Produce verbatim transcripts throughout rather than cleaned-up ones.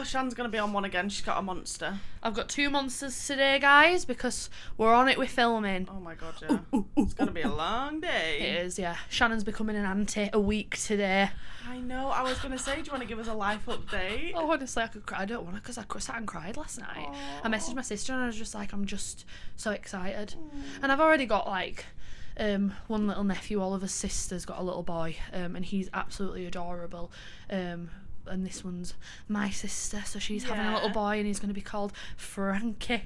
Shan's going to be on one again. She's got a monster. I've got two monsters today, guys, because we're on it with filming. Oh my god, yeah. Ooh, ooh, ooh, it's going to be a long day. It is, yeah. Shannon's becoming an auntie a week today. I know. I was going to say, do you want to give us a life update? Oh, honestly, I could cry. I don't want to because I sat and cried last night. Aww. I messaged my sister and I was just like, I'm just so excited. Mm. And I've already got, like, um, one little nephew. Oliver's sister's got a little boy, um, and he's absolutely adorable. Um... And this one's my sister, so she's yeah. having a little boy, and he's going to be called Frankie.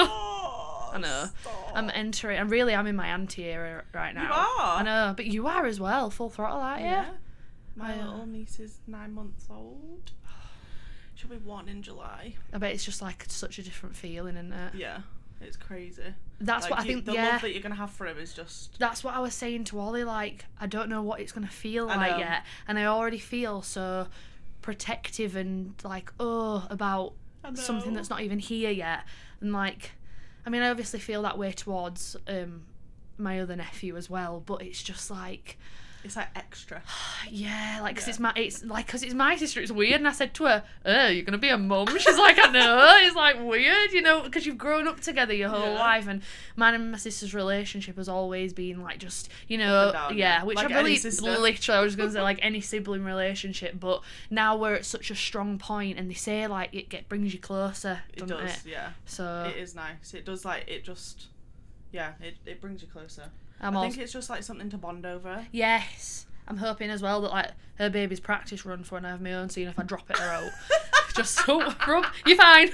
Oh, I know. Stop. I'm entering. I'm really. I'm in my auntie era right now. You are. I know, but you are as well. Full throttle, aren't you? Yeah. My I, little niece is nine months old. She'll be one in July. I bet it's just like such a different feeling, isn't it? Yeah, it's crazy. That's like what I you, think. The yeah. love that you're gonna have for him is just. That's what I was saying to Ollie. Like, I don't know what it's gonna feel I like know. yet, and I already feel so protective and like oh about something that's not even here yet. And like, I mean, I obviously feel that way towards um my other nephew as well, but it's just like it's like extra. Yeah, like because yeah. it's my it's like because it's my sister. It's weird, and I said to her, "Oh, you're gonna be a mum." She's like, "I know." It's like weird, you know, because you've grown up together your whole yeah. life, and mine and my sister's relationship has always been like just you know, down, yeah, yeah. which Like I really any sister. literally I was gonna say like any sibling relationship, but now we're at such a strong point, and they say like it get brings you closer. It doesn't does, it? yeah. So it is nice. It does like it just, yeah, it it brings you closer. I'm I also, think it's just like something to bond over. Yes. I'm hoping as well that like her baby's practice run for when I have my own, seeing if I drop it her out. Just oh, rub, you're fine.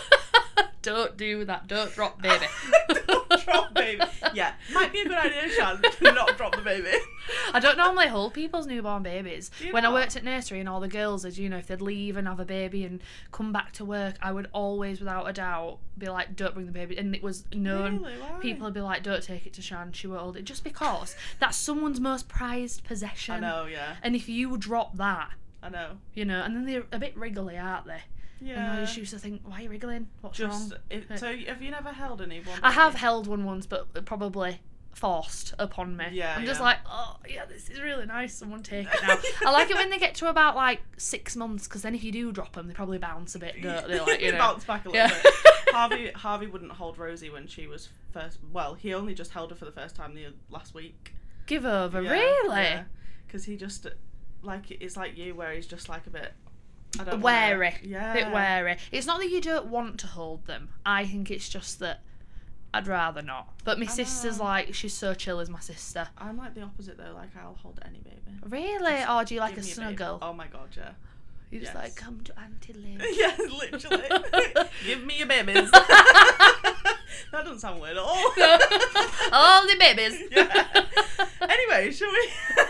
Don't do that. Don't drop baby. Don't drop baby. Yeah, might be a good idea, Shan, to not drop the baby. I don't normally hold people's newborn babies. When not? I worked at nursery and all the girls, as you know, if they'd leave and have a baby and come back to work, I would always, without a doubt, be like, don't bring the baby. And it was known. Really? Why? People would be like, don't take it to Shan, she won't hold it. Just because that's someone's most prized possession. I know, yeah. And if you drop that, I know. you know, and then they're a bit wriggly, aren't they? Yeah. And I just used to think, why are you wriggling? What's Just, wrong? It, so have you never held a newborn? I have held one once, but probably forced upon me. Yeah, I'm just yeah. like, oh, yeah, this is really nice. Someone take it now. I like it when they get to about like six months, because then if you do drop them, they probably bounce a bit, don't they? Like, you know. Bounce back a little Yeah. bit. Harvey Harvey wouldn't hold Rosie when she was first. Well, he only just held her for the first time the last week. Give over, Yeah, really? Because he just like it's like you, where he's just like a bit. I don't Wary. Wanna, yeah. A bit wary. It's not that you don't want to hold them. I think it's just that I'd rather not. But my I sister's know. like, she's so chill as my sister. I'm like the opposite though. Like I'll hold any baby. Really? Just or do you like give a me snuggle? baby. Oh my god, yeah. You're just yes. like, come to Auntie Liv. Yeah, literally. Give me your babies. That doesn't sound weird at all. No. All the babies. Yeah. Anyway, shall we?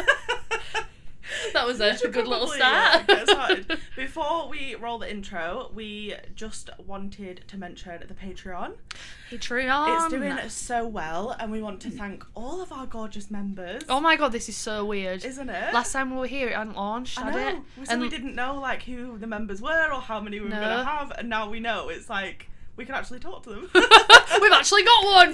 That was a should good little probably, start. yeah, get started. Before we roll the intro, we just wanted to mention the Patreon. Patreon. It's doing so well, and we want to thank all of our gorgeous members. Oh my god, this is so weird. Isn't it? Last time we were here, it hadn't launched, I had know. it? So And we didn't know like who the members were or how many we were No. going to have, and now we know. It's like we can actually talk to them. We've actually got one.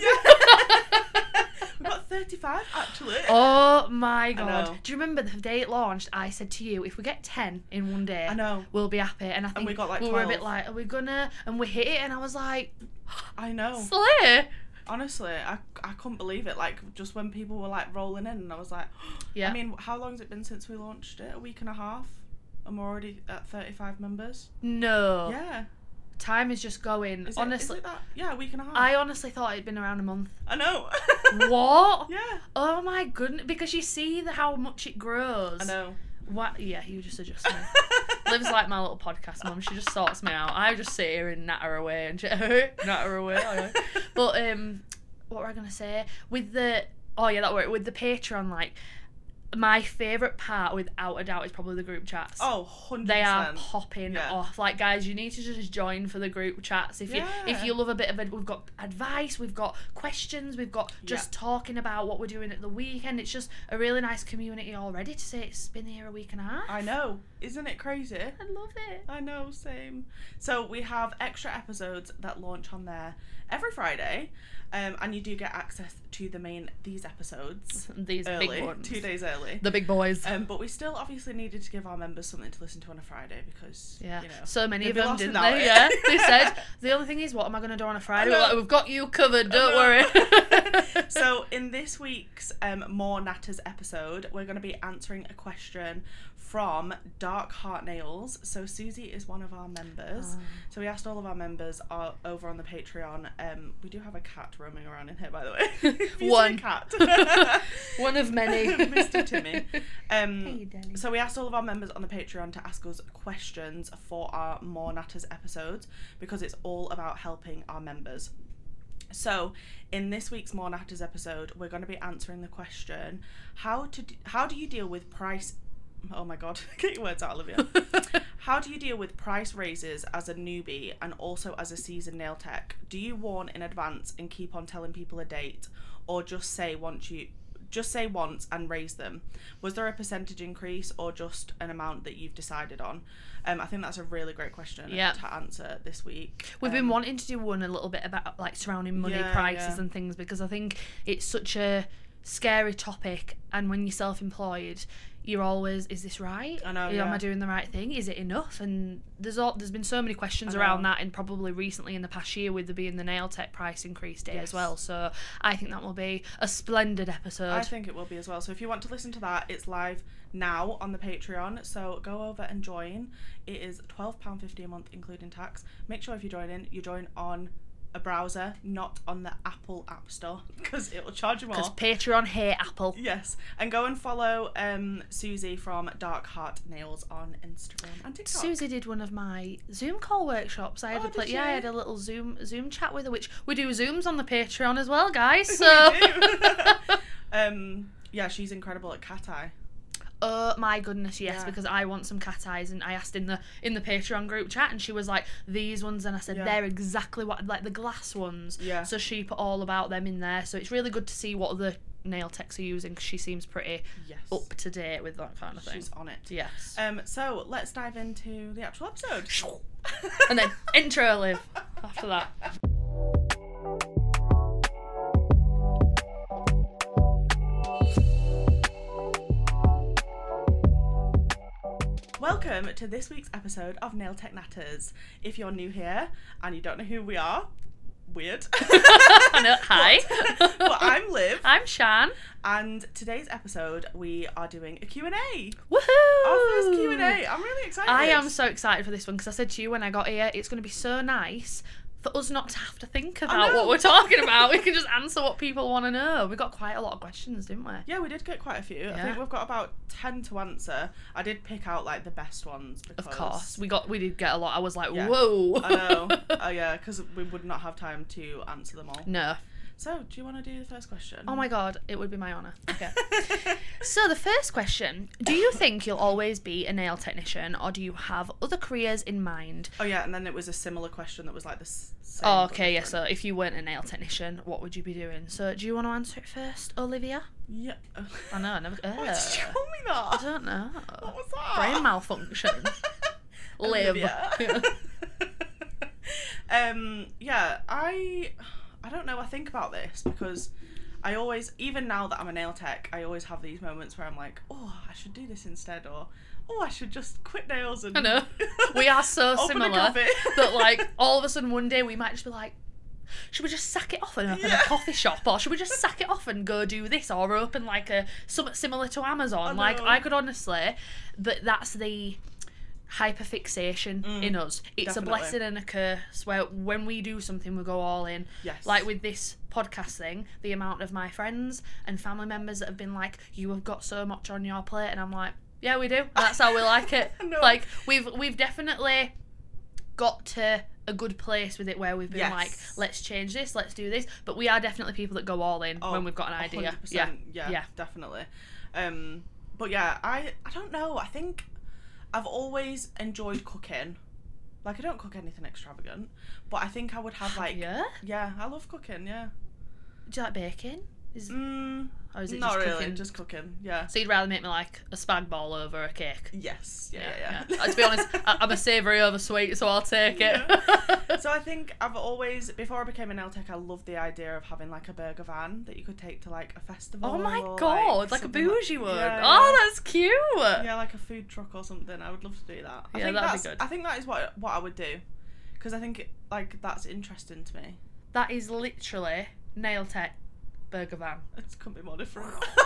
We've got thirty-five actually. Oh my I god. know. Do you remember the day it launched, I said to you, if we get ten in one day, I know. we'll be happy. And I think we got, like, we were a bit twelve. like, are we gonna? And we hit it, and I was like, I know. slay. Honestly, I, I couldn't believe it. Like, just when people were, like, rolling in, and I was like... Yeah. I mean, how long has it been since we launched it? A week and a half? And we're already at thirty-five members? No. Yeah. Time is just going. Is it, honestly, is it that? Yeah, a week and a half. I honestly thought it'd been around a month. I know. What? Yeah. Oh my goodness. Because you see the, how much it grows. I know. What? Yeah, you just adjust me. Liv's like my little podcast mum. She just sorts me out. I just sit here and natter away and she, natter away. But um, what were I gonna say? With the oh yeah, that word with the Patreon, like my favourite part, without a doubt, is probably the group chats. Oh, one hundred percent. They are popping Yeah. off. Like, guys, you need to just join for the group chats. If you Yeah. if you love a bit of it, we've got advice, we've got questions, we've got just Yeah. talking about what we're doing at the weekend. It's just a really nice community already. To say it's been here a week and a half. I know. Isn't it crazy? I love it. I know, same. So we have extra episodes that launch on there every Friday, um, and you do get access to the main these episodes These early, big ones. two days early. The big boys. Um, but we still obviously needed to give our members something to listen to on a Friday because yeah, you know, so many of they'd be them lost didn't without they? it. Yeah, they said the only thing is, what am I going to do on a Friday? We're know. like, we've got you covered. Don't I worry. So in this week's um, More Natters episode, we're going to be answering a question from Dark Heart Nails. So Susie is one of our members. Oh. So we asked all of our members uh, over on the Patreon. Um, we do have a cat roaming around in here, by the way. If you see One. a cat. One of many. Mister Timmy. Um, Hey, Danny. so we asked all of our members on the Patreon to ask us questions for our More Natters episodes because it's all about helping our members. So, in this week's More Natters episode, we're going to be answering the question: How to d- how do you deal with price? Oh my God, get your words out, Olivia. How do you deal with price raises as a newbie and also as a seasoned nail tech? Do you warn in advance and keep on telling people a date, or just say once you just say once and raise them? Was there a percentage increase or just an amount that you've decided on? Um, I think that's a really great question Yep. to answer this week. We've um, been wanting to do one a little bit about like surrounding money Yeah, prices yeah. and things, because I think it's such a scary topic, and when you're self-employed, you're always, is this right? I know, Am yeah. I doing the right thing? Is it enough? And there's all, there's been so many questions I around know. that, and probably recently in the past year with there being the nail tech price increase day Yes. as well. So I think that will be a splendid episode. I think it will be as well. So if you want to listen to that, it's live now on the Patreon. So go over and join. It is twelve pounds fifty a month, including tax. Make sure if you join in, you join on a browser, not on the Apple App Store, because it will charge you more. Because Patreon hate Apple. Yes, and go and follow um, Susie from Dark Heart Nails on Instagram and TikTok. Susie did one of my Zoom call workshops. I had Oh, a pla- did yeah, I she? had a little Zoom Zoom chat with her, which we do Zooms on the Patreon as well, guys. So We do. um, yeah, she's incredible at cat eye. oh my goodness, yes, Yeah. because I want some cat eyes, and I asked in the in the Patreon group chat, and she was like, these ones, and I said Yeah. they're exactly what, like the glass ones. Yeah. So she put all about them in there. So it's really good to see what the nail techs are using, because she seems pretty Yes. up to date with that kind of thing. She's on it. Yes. Um, so let's dive into the actual episode. And then intro live after that. Welcome to this week's episode of Nail Tech Natters. If you're new here and you don't know who we are, weird. I know. Hi. But, but I'm Liv, I'm Shan. and today's episode we are doing a Q and A. Woohoo! Our first Q and A. I'm really excited. I am so excited for this one, because I said to you when I got here, it's going to be so nice for us not to have to think about know. what we're talking about. We can just answer what people want to know. We got quite a lot of questions, didn't we? Yeah, we did get quite a few. I Yeah. think we've got about ten to answer. I did pick out like the best ones because Of course, we got we did get a lot. I was like, Yeah. whoa. I know. Oh yeah, because we would not have time to answer them all. No. So, do you want to do the first question? Oh my god, it would be my honour. Okay. So the first question: do you think you'll always be a nail technician, or do you have other careers in mind? Oh yeah, and then it was a similar question that was like the s- same. Oh, but okay, yeah. So different. if you weren't a nail technician, what would you be doing? So do you want to answer it first, Olivia? Yeah. I know. I never. Why did you Uh, tell me I that? don't know. What was that? Brain malfunction. Live. Olivia. um. Yeah. I. I don't know. I think about this because I always, even now that I'm a nail tech, I always have these moments where I'm like, oh, I should do this instead, or oh, I should just quit nails and. I know. We are so open a similar cafe. that, like, all of a sudden one day we might just be like, should we just sack it off and open Yeah. a coffee shop, or should we just sack it off and go do this, or open like a something similar to Amazon? I Like, know. I could honestly, but that's the hyperfixation Mm, in us. It's definitely. a blessing and a curse, where when we do something we go all in. Yes. Like with this podcast thing, the amount of my friends and family members that have been like, you have got so much on your plate, and I'm like, yeah, we do, and that's how we like it. I know. Like we've we've definitely got to a good place with it, where we've been Yes. like, let's change this, let's do this, but we are definitely people that go all in Oh, when we've got an one idea. hundred percent, Yeah. yeah, Yeah. definitely. Um, but yeah, I I don't know. I think I've always enjoyed cooking. Like, I don't cook anything extravagant, but I think I would have like Yeah? yeah, I love cooking. Yeah. Do you like baking? Is Mm, Or is it Not just really, cooking? just cooking. Yeah. So you'd rather make me like a spag ball over a cake? Yes. Yeah. Yeah. yeah. Uh, to be honest, I- I'm a savoury over sweet, so I'll take it. Yeah. So I think I've always, before I became a nail tech, I loved the idea of having like a burger van that you could take to like a festival. Oh my or, god, like, like a something bougie like, one. Yeah, Oh, yeah. that's cute. Yeah, like a food truck or something. I would love to do that. I Yeah, think that'd be that's, good. I think that is what what I would do, because I think like that's interesting to me. That is literally nail tech burger van. It couldn't be more different.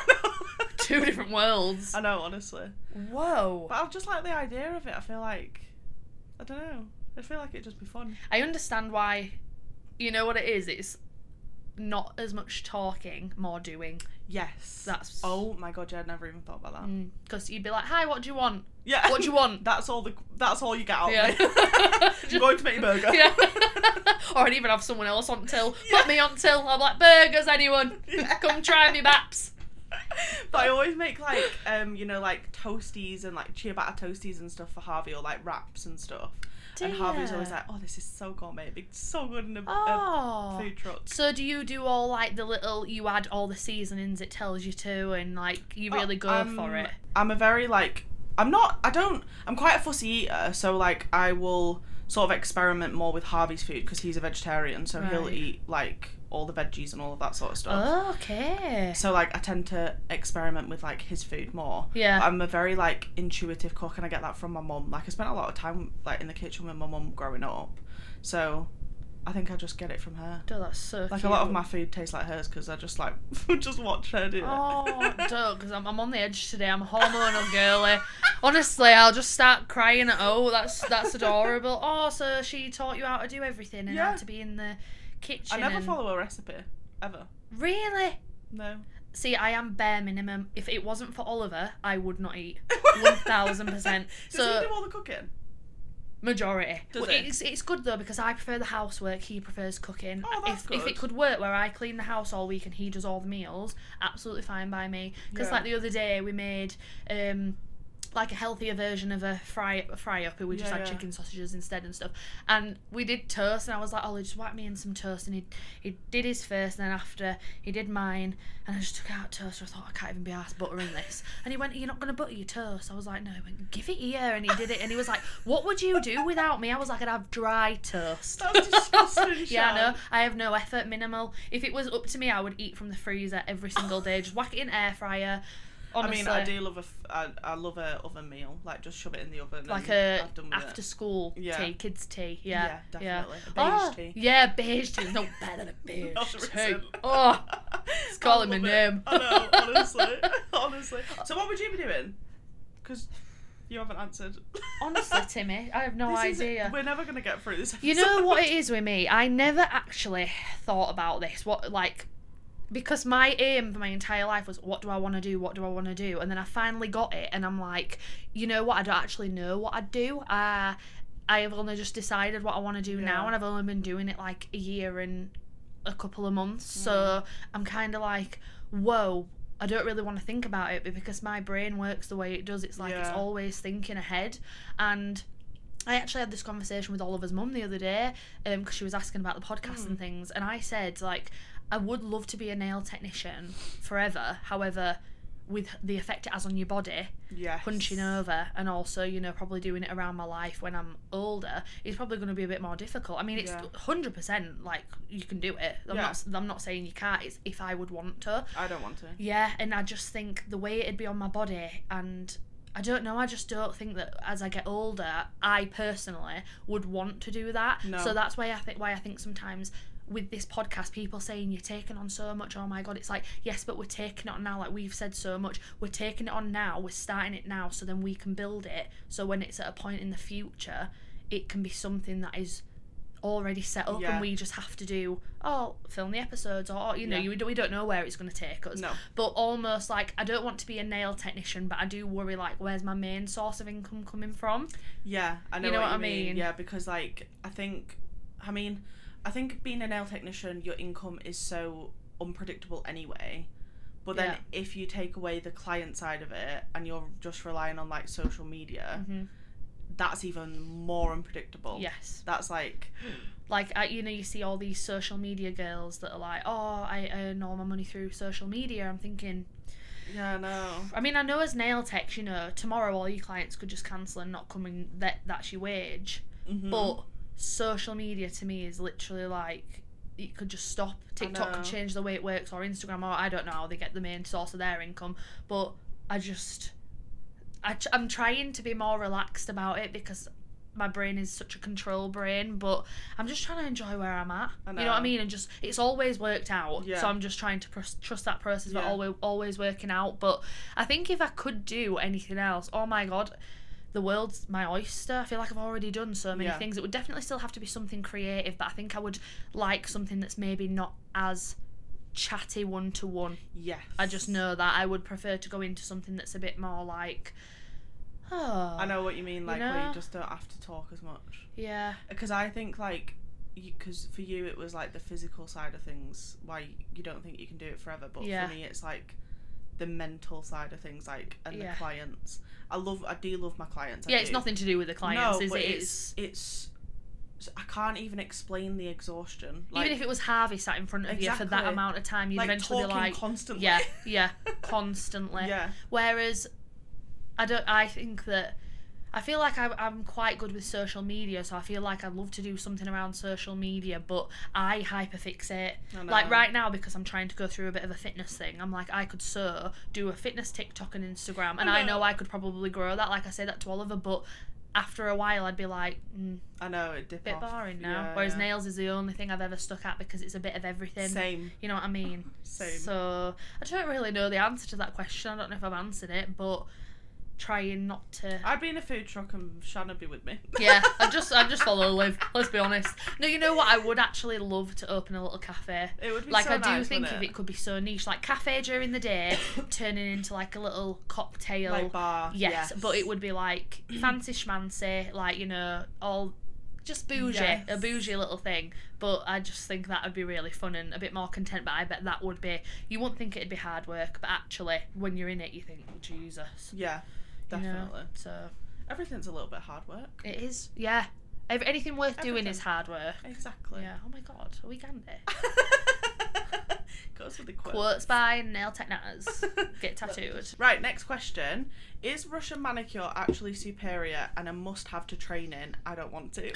Two different worlds. I know, honestly. Whoa. But I just like the idea of it. I feel like, I don't know. I feel like it'd just be fun. I understand why. You know what it is? It's not as much talking, more doing. Yes. That's. Oh my god, yeah, I'd never even thought about that. Because you'd be like, "Hi, what do you want? Yeah. What do you want?" That's all the. That's all you get out Yeah. of me. I'm going to make your burger. Yeah. Or I'd even have someone else on till. Yeah. Put me on till. I'm like, burgers, anyone? Yeah. Come try me baps. But I always make like um you know like toasties and like ciabatta toasties and stuff for Harvey, or like wraps and stuff. And Harvey's always like, oh, this is so gourmet, it'd be so good in a, Oh. a food truck. So do you do all like the little, you add all the seasonings it tells you to, and like you really go um, for it? I'm a very like I'm not I don't I'm quite a fussy eater, so like I will sort of experiment more with Harvey's food because he's a vegetarian, so he'll Right. eat like all the veggies and all of that sort of stuff. Okay. So like I tend to experiment with like his food more. Yeah. I'm a very like intuitive cook, and I get that from my mum. Like I spent a lot of time like in the kitchen with my mum growing up, so I think I just get it from her. Oh, that's so Like cute. a lot of my food tastes like hers because I just like just watch her do it. Oh, don't, because I'm, I'm on the edge today. I'm a hormonal girly. Honestly, I'll just start crying at, oh, that's that's adorable. Oh, so she taught you how to do everything and Yeah. how to be in the kitchen. I never and... follow a recipe ever. Really? No. See, I am bare minimum. If it wasn't for Oliver, I would not eat. One thousand percent. Does So he do all the cooking? majority. Does Well, it? It's it's good though because I prefer the housework. He prefers cooking. Oh, that's if if good. it could work where I clean the house all week and he does all the meals, absolutely fine by me. Because Yeah. like the other day we made um like a healthier version of a fry a fry up. We just Yeah, had yeah. chicken sausages instead and stuff. And we did toast, and I was like, Ollie, just whack me in some toast. And he he did his first, and then after he did mine, and I just took out toast. I thought I can't even be arsed buttering this. And he went, "You're not gonna butter your toast?" I was like, "No." He went, "Give it here," and he did it. And he was like, "What would you do without me?" I was like, "I'd have dry toast." That's disgusting. Yeah, I know. Shan. I have no effort, minimal. If it was up to me, I would eat from the freezer every single day. Just whack it in air fryer. Honestly, I mean, I do love a, f- I, I love a oven meal. Like, just shove it in the oven. like and a I've done with after it. school Yeah. tea, kids tea. Yeah, Yeah, definitely. A beige oh, tea. Yeah, beige tea. No better than beige one tea. hundred percent. Oh, it's calling I my love it. name. I know, honestly, honestly. So, what would you be doing? Because you haven't answered. Honestly, Timmy, I have no This is- idea. we're never gonna get through this. Episode. You know what it is with me? I never actually thought about this. What, like, because my aim for my entire life was, what do I want to do? What do I want to do? And then I finally got it, and I'm like, you know what? I don't actually know what I'd do. Uh, I have only just decided what I want to do Yeah. now, and I've only been doing it like a year and a couple of months. So I'm kind of like, whoa. I don't really want to think about it, but because my brain works the way it does, it's like it's Yeah. always thinking ahead. And I actually had this conversation with Oliver's mum the other day because um, she was asking about the podcast Mm. and things, and I said, like, I would love to be a nail technician forever. However, with the effect it has on your body, Yes. hunching over, and also, you know, probably doing it around my life when I'm older, is probably going to be a bit more difficult. I mean, it's Yeah. one hundred percent like you can do it. I'm Yeah. not I'm not saying you can't. It's if I would want to. I don't want to. Yeah, and I just think the way it'd be on my body, and I don't know, I just don't think that as I get older, I personally would want to do that. No. So that's why I think why I think sometimes with this podcast, people saying you're taking on so much, oh my god, it's like, yes, but we're taking it on now, like we've said so much, we're taking it on now, we're starting it now, so then we can build it, so when it's at a point in the future, it can be something that is already set up, Yeah. and we just have to do, oh, film the episodes, or, you know, Yeah. you, we don't know where it's going to take us. No. But almost like, I don't want to be a nail technician, but I do worry, like, where's my main source of income coming from? Yeah, I know, You know what, what you I mean. mean? Yeah, because like I think, I mean, I think being a nail technician, your income is so unpredictable anyway. But then Yeah. if you take away the client side of it and you're just relying on like social media, Mm-hmm. that's even more unpredictable. Yes. That's like... Like, I, you know, you see all these social media girls that are like, oh, I earn all my money through social media. I'm thinking... Yeah, no. I mean, I know as nail techs, you know, tomorrow all your clients could just cancel and not come in, that, that's your wage. Mm-hmm. But social media to me is literally like, it could just stop. TikTok could change the way it works, or Instagram, or I don't know how they get the main source of their income. But I just... I, I'm trying to be more relaxed about it because my brain is such a control brain, but I'm just trying to enjoy where I'm at. I know. You know what I mean? And just, it's always worked out. Yeah. So I'm just trying to pr- trust that process of Yeah. it always, always working out. But I think if I could do anything else, oh my God, the world's my oyster. I feel like I've already done so many Yeah. things. It would definitely still have to be something creative, but I think I would like something that's maybe not as chatty one-to-one. Yes. I just know that I would prefer to go into something that's a bit more like, oh, I know what you mean, like, you know? where you just don't have to talk as much. yeah, Because I think, like, because for you it was, like, the physical side of things, why you don't think you can do it forever, but Yeah. for me it's, like, the mental side of things, like, and Yeah. the clients. I love, I do love my clients. I yeah. do. It's nothing to do with the clients, no, is but it? it's, it's, I can't even explain the exhaustion. Like, even if it was Harvey sat in front of you for that Exactly. amount of time, you'd like, eventually be talking like, constantly. yeah, yeah, constantly. Yeah. Whereas, I don't. I think that. I feel like I, I'm quite good with social media, so I feel like I'd love to do something around social media, but I hyperfixate. I know. Like right now, because I'm trying to go through a bit of a fitness thing, I'm like, I could so do a fitness TikTok and Instagram, and I I know know. I could probably grow that. Like I say that to Oliver, but after a while, I'd be like, mm, I know, it dip bit off. boring now. Yeah, Whereas yeah. nails is the only thing I've ever stuck at because it's a bit of everything. Same. You know what I mean? Same. So I don't really know the answer to that question. I don't know if I've answered it, but trying not to. I'd be in a food truck and Shannon would be with me. Yeah, I just I just follow Liv. Let's be honest. No, you know what? I would actually love to open a little cafe. It would be Like so I do nice, think wouldn't if it could be so niche, like cafe during the day, turning into like a little cocktail. Like bar. Yes, Yes, but it would be like fancy schmancy, like, you know, all just bougie, Yes. a bougie little thing. But I just think that would be really fun and a bit more content. But I bet that would be. You wouldn't think it'd be hard work, but actually, when you're in it, you think, Jesus. Yeah, you know? definitely. So Everything's a little bit hard work. it is, yeah. Ev- anything worth doing Everything. is hard work. Exactly. Yeah. Oh my God, are we Gandhi? Goes with the quote. Quotes by Nail Tech Natters. Get tattooed. Right, next question. Is Russian manicure actually superior and a must-have to train in? I don't want to.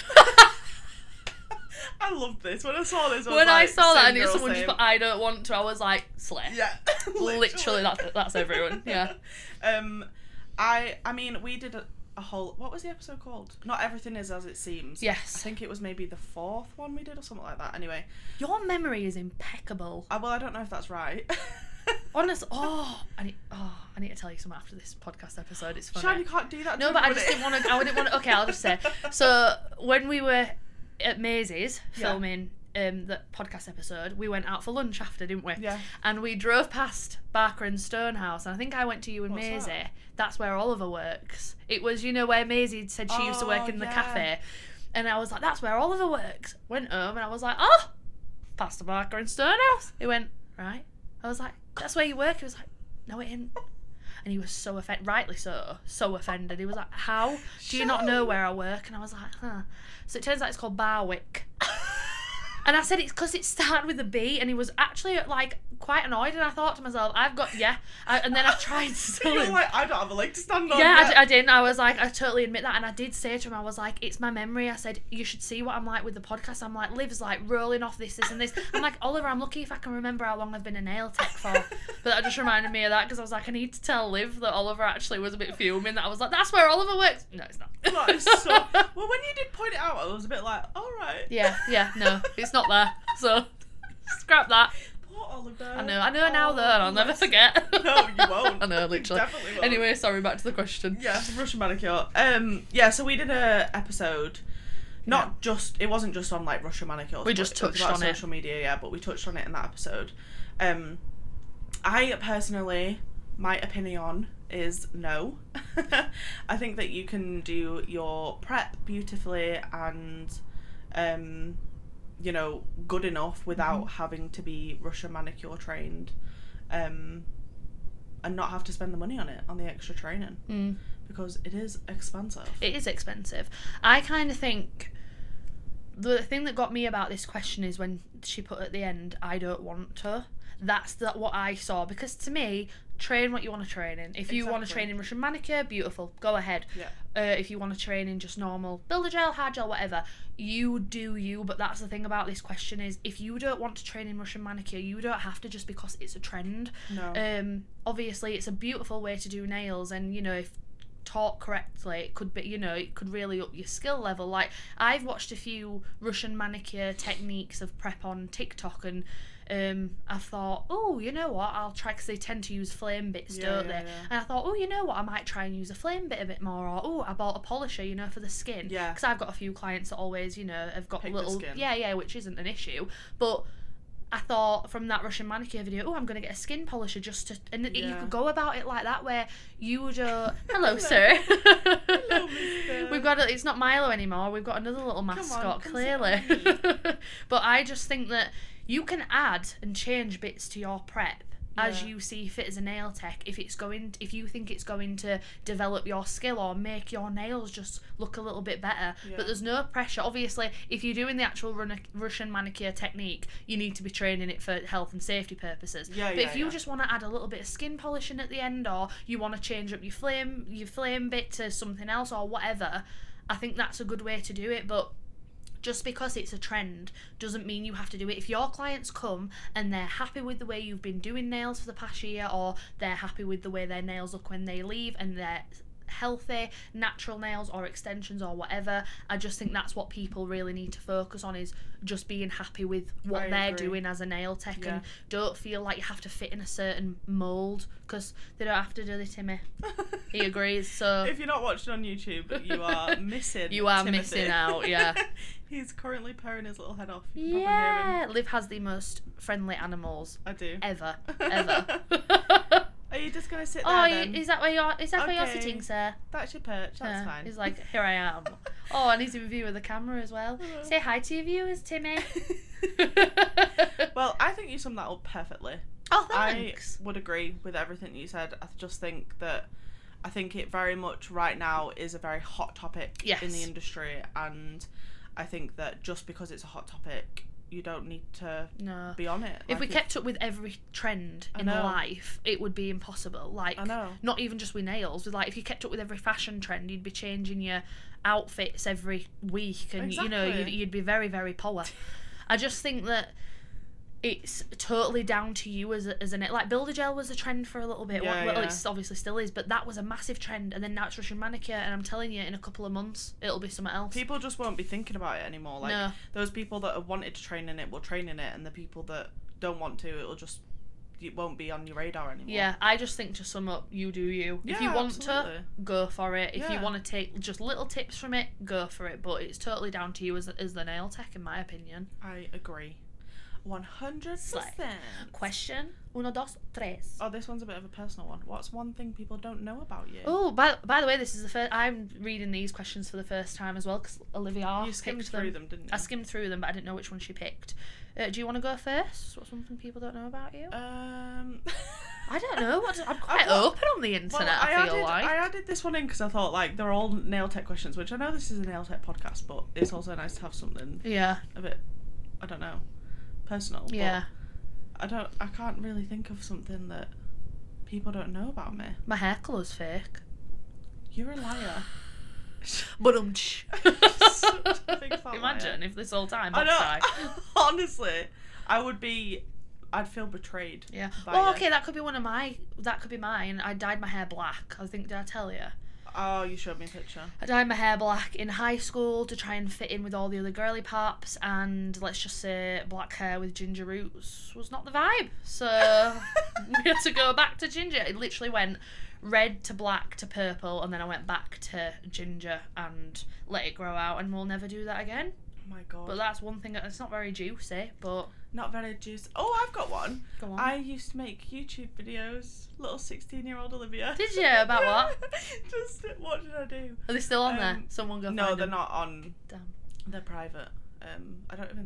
I loved this. When I saw this, I was When I like, saw that same and it's girl, someone just same. put, I don't want to, I was like, slay. Yeah. Literally, that's that's everyone. Yeah. Um, I I mean, we did a, a whole. What was the episode called? Not Everything Is As It Seems. Yes. I think it was maybe the fourth one we did or something like that. Anyway, Your memory is impeccable. I, well, I don't know if that's right. Honest. Oh, I need. Oh, I need to tell you something after this podcast episode. It's funny. Shan, you can't do that. No, to but I everybody. just didn't want to. I didn't want to. Okay, I'll just say. So when we were at Maisie's Yeah. filming um the podcast episode, we went out for lunch after, didn't we? Yeah. And we drove past Barker and Stonehouse, and I think I went to you and What's Maisie. that? That's where Oliver works. It was, you know, where Maisie said she used to work Oh, in the yeah. cafe, and I was like, that's where Oliver works. Went home and I was like, oh, past the Barker and Stonehouse. He went, right. I was like, that's where you work. He was like, no, it ain't. And he was so offended, rightly so, so offended. He was like, how do you not know where I work? And I was like, huh. So it turns out it's called Barwick. And I said it's because it started with a B, and he was actually like quite annoyed. And I thought to myself, I've got yeah. I, and then I tried to tell You're him. like, I don't have a leg to stand on. Yeah, I, yet. d- I didn't. I was like, I totally admit that, and I did say to him, I was like, it's my memory. I said, you should see what I'm like with the podcast. I'm like, Liv's like rolling off this, this, and this. I'm like, Oliver, I'm lucky if I can remember how long I've been a nail tech for. But that just reminded me of that because I was like, I need to tell Liv that Oliver actually was a bit fuming. That I was like, that's where Oliver works. No, it's not. That is so. Well, when you did point it out, I was a bit like, all right. Yeah, yeah, no, it's not there. So scrap that. Poor Oliver. I know, I know now Oh, though, and I'll never bless- forget. No, you won't. I know, You literally. definitely won't. Anyway, sorry, back to the question. Yeah, Russian manicure. Um, yeah, so we did a episode. Not Yeah. just. It wasn't just on like Russian manicures. We but just it was touched about on it. social media, yeah, but we touched on it in that episode. Um, I personally, my opinion is no. I think that you can do your prep beautifully and, um, you know, good enough without Mhm. having to be Russian manicure trained, um, and not have to spend the money on it, on the extra training. Mm. because it is expensive. It is expensive. I kind of think the thing that got me about this question is when she put at the end, I don't want to. That's the, what I saw, because to me, train what you want to train in. If you Exactly. want to train in Russian manicure, beautiful, go ahead. Yeah. Uh, if you want to train in just normal builder gel, hard gel, whatever, you do you. But that's the thing about this question is, if you don't want to train in Russian manicure, you don't have to just because it's a trend. No. Um, obviously, it's a beautiful way to do nails, and you know, if taught correctly, it could be, you know, it could really up your skill level. Like, I've watched a few Russian manicure techniques of prep on TikTok, and um, I thought, oh, you know what, I'll try, because they tend to use flame bits, Yeah, don't yeah, they? yeah. And I thought, oh, you know what, I might try and use a flame bit a bit more, or oh, I bought a polisher, you know, for the skin. Yeah. Because I've got a few clients that always, you know, have got Pick the little, skin. yeah, yeah, which isn't an issue, but I thought from that Russian manicure video, oh, I'm going to get a skin polisher just to... And you Yeah. could go about it like that, where you would... Uh, hello, sir. Hello, mister. We've got... A, it's not Milo anymore. We've got another little mascot, come sit clearly. on me. But I just think that you can add and change bits to your prep as Yeah. you see fit as a nail tech. If it's going, if you think it's going to develop your skill or make your nails just look a little bit better, Yeah. but there's no pressure. Obviously, if you're doing the actual run- Russian manicure technique, you need to be training it for health and safety purposes. Yeah, but yeah, if you yeah. just want to add a little bit of skin polishing at the end, or you want to change up your flame, your flame bit to something else or whatever, I think that's a good way to do it. But just because it's a trend doesn't mean you have to do it. If your clients come and they're happy with the way you've been doing nails for the past year, or they're happy with the way their nails look when they leave, and they're healthy, natural nails or extensions or whatever, I just think that's what people really need to focus on, is just being happy with what I they're agree. doing as a nail tech. Yeah. And don't feel like you have to fit in a certain mould, because they don't have to, do they, Timmy? He agrees. So If you're not watching on YouTube, you are missing. you are Timothy. missing out, yeah. He's currently purring his little head off. You can probably hear Yeah, him. Liv has the most friendly animals I do. ever, ever. Are you just gonna sit there Oh, then? is that where you're? Is that where you're Okay. sitting, sir? That's your perch. That's Yeah. fine. He's like, here I am. Oh, and he's in view of the camera as well. Hello. Say hi to your viewers, Timmy. Well, I think you summed that up perfectly. Oh, thanks. I would agree with everything you said. I just think that I think it very much right now is a very hot topic Yes. in the industry, and I think that just because it's a hot topic, you don't need to No. be on it. If we Like, kept up with every trend I in know. life, it would be impossible. Like, I know. not even just with nails. With like, if you kept up with every fashion trend, you'd be changing your outfits every week, and you know, you'd, Exactly. you'd be very, very poor. I just think that it's totally down to you as a, as an like builder gel was a trend for a little bit. Yeah, well, yeah. it's obviously still is, but that was a massive trend, and then now it's Russian manicure, and I'm telling you, in a couple of months, it'll be something else. people just won't be thinking about it anymore. Like No. those people that have wanted to train in it will train in it, and the people that don't want to, it'll just it won't be on your radar anymore. Yeah, I just think to sum up, you do you. If Yeah, you want absolutely. to, go for it. If you Yeah. want to take just little tips from it, go for it. But it's totally down to you as, as the nail tech, in my opinion. I agree. One hundred Slay. percent. Question uno, dos, tres. Oh, this one's a bit of a personal one. What's one thing people don't know about you? Oh, by, by the way, this is the first. I'm reading these questions for the first time as well, because Olivia you skimmed picked through them. them, didn't you? I skimmed through them, but I didn't know which one she picked. Uh, do you want to go first? What's something people don't know about you? Um, I don't know. What, I'm quite got- open on the internet, well, I, I feel added, like. I added this one in because I thought like they're all nail tech questions, which I know this is a nail tech podcast, but it's also nice to have something yeah. a bit, I don't know, personal. but Yeah. I don't. I can't really think of something that people don't know about me. My hair colour's fake. You're a liar. But um, Such a big fat imagine liar. if this whole time. I Box tie. know. Honestly, I would be. I'd feel betrayed. Yeah. by Oh, you. okay. That could be one of my. That could be mine. I dyed my hair black. I think. Did I tell you? Oh, you showed me a picture. I dyed my hair black in high school to try and fit in with all the other girly pops, and let's just say black hair with ginger roots was not the vibe. So we had to go back to ginger. It literally went red to black to purple, and then I went back to ginger and let it grow out, and we'll never do that again. Oh my god. But that's one thing. It's not very juicy, but Not very juicy. Oh, I've got one. go on. I used to make YouTube videos. Little sixteen-year-old Olivia. Did you? About what? Just what did I do? Are they still on there? Um, Someone go No, find they're them. not on. Damn. They're private. Um, I don't even.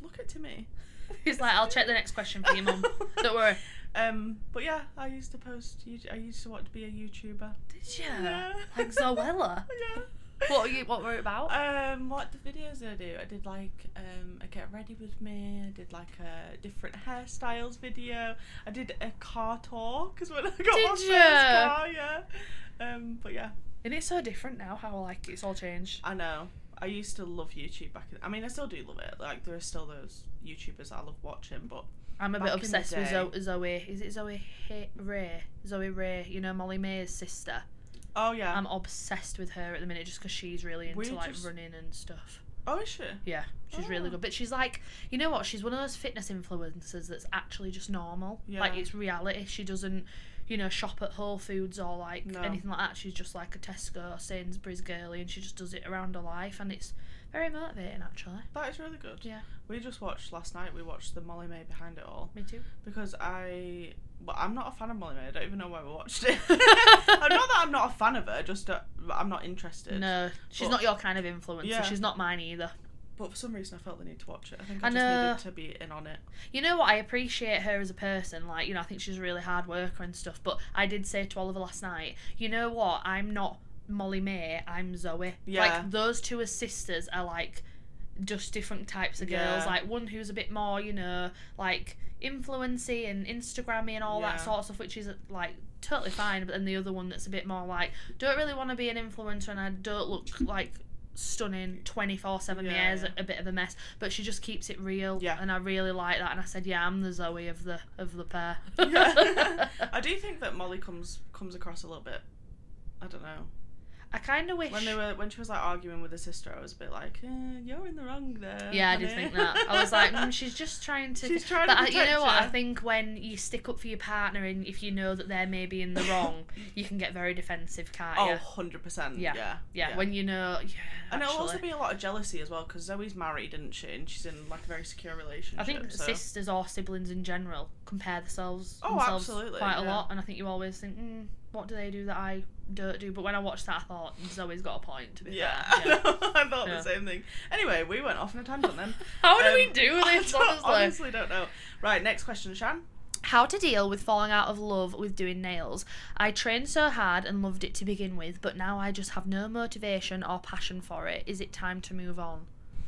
look at Timmy. He's like, I'll check the next question for you, Mum. Don't worry. Um, but yeah, I used to post. I used to want to be a YouTuber. Did you? Yeah. Like Zoella? Yeah. What were you? What were it about? Um, what the videos did I do? I did like um, a get ready with me. I did like a different hairstyles video. I did a car tour because when I got Did my first ya? car, yeah. Um, but yeah, And it's so different now. How like it's all changed. I know. I used to love YouTube back in. I mean, I still do love it. Like there are still those YouTubers I love watching, but I'm a back bit in the obsessed with day- Zo- Zoe. Is it Zoe Hay- Ray? Zoe Ray. You know Molly May's sister. oh yeah. I'm obsessed with her at the minute just because she's really into We like just- running and stuff. oh, is she? Yeah, she's really Oh. good. But she's like, you know what? She's one of those fitness influencers that's actually just normal. Yeah. Like it's reality. She doesn't, you know, shop at Whole Foods or like No. anything like that. She's just like a Tesco or Sainsbury's girly, and she just does it around her life, and it's very motivating actually. That is really good. Yeah, We just watched last night. We watched the Molly May Behind It All me too. because I. Well, I'm not a fan of Molly May. I don't even know why we watched it. I'm not that I'm not a fan of her. Just uh, I'm not interested. No, she's But- not your kind of influencer. Yeah. She's not mine either. But for some reason, I felt the need to watch it. I think I I, just know. needed to be in on it. You know what? I appreciate her as a person. Like, you know, I think she's a really hard worker and stuff. But I did say to Oliver last night, you know what? I'm not Molly May. I'm Zoe. Yeah. Like, those two as sisters are, like, just different types of girls. Yeah. Like, one who's a bit more, you know, like, influency and Instagrammy and all that Yeah. sort of stuff, which is, like, totally fine. But then the other one that's a bit more, like, don't really want to be an influencer and I don't look, like, stunning twenty-four seven. My Yeah, hair's yeah. a bit of a mess, but she just keeps it real. Yeah. And I really like that. And I said, yeah, I'm the Zoe of the of the pair. Yeah. I do think that Molly comes comes across a little bit. I don't know. I kind of wish. When they were when she was like arguing with her sister, I was a bit like, eh, "You're in the wrong there." Yeah, I did honey." think that. I was like, mm, she's just trying to. She's trying but to I, you protect know what? I you. think when you stick up for your partner and if you know that they're maybe in the wrong, you can get very defensive, can't Oh, you? one hundred percent. Yeah. Yeah. Yeah, when you know. Yeah, And it'll also actually. be a lot of jealousy as well because Zoe's married, isn't she? And she's in like a very secure relationship. I think so. sisters or siblings in general compare themselves, Oh, themselves absolutely, quite a yeah. lot, and I think you always think, mm, what do they do that I don't do? But when I watched that, I thought Zoe's got a point. To be Yeah, fair. I thought Yeah. the same thing. Anyway, we went off on a tangent then. How do Um, we do this? I don't- Honestly. honestly don't know. Right, next question, Shan. How to deal with falling out of love with doing nails. I trained so hard and loved it to begin with, but now I just have no motivation or passion for it. Is it time to move on?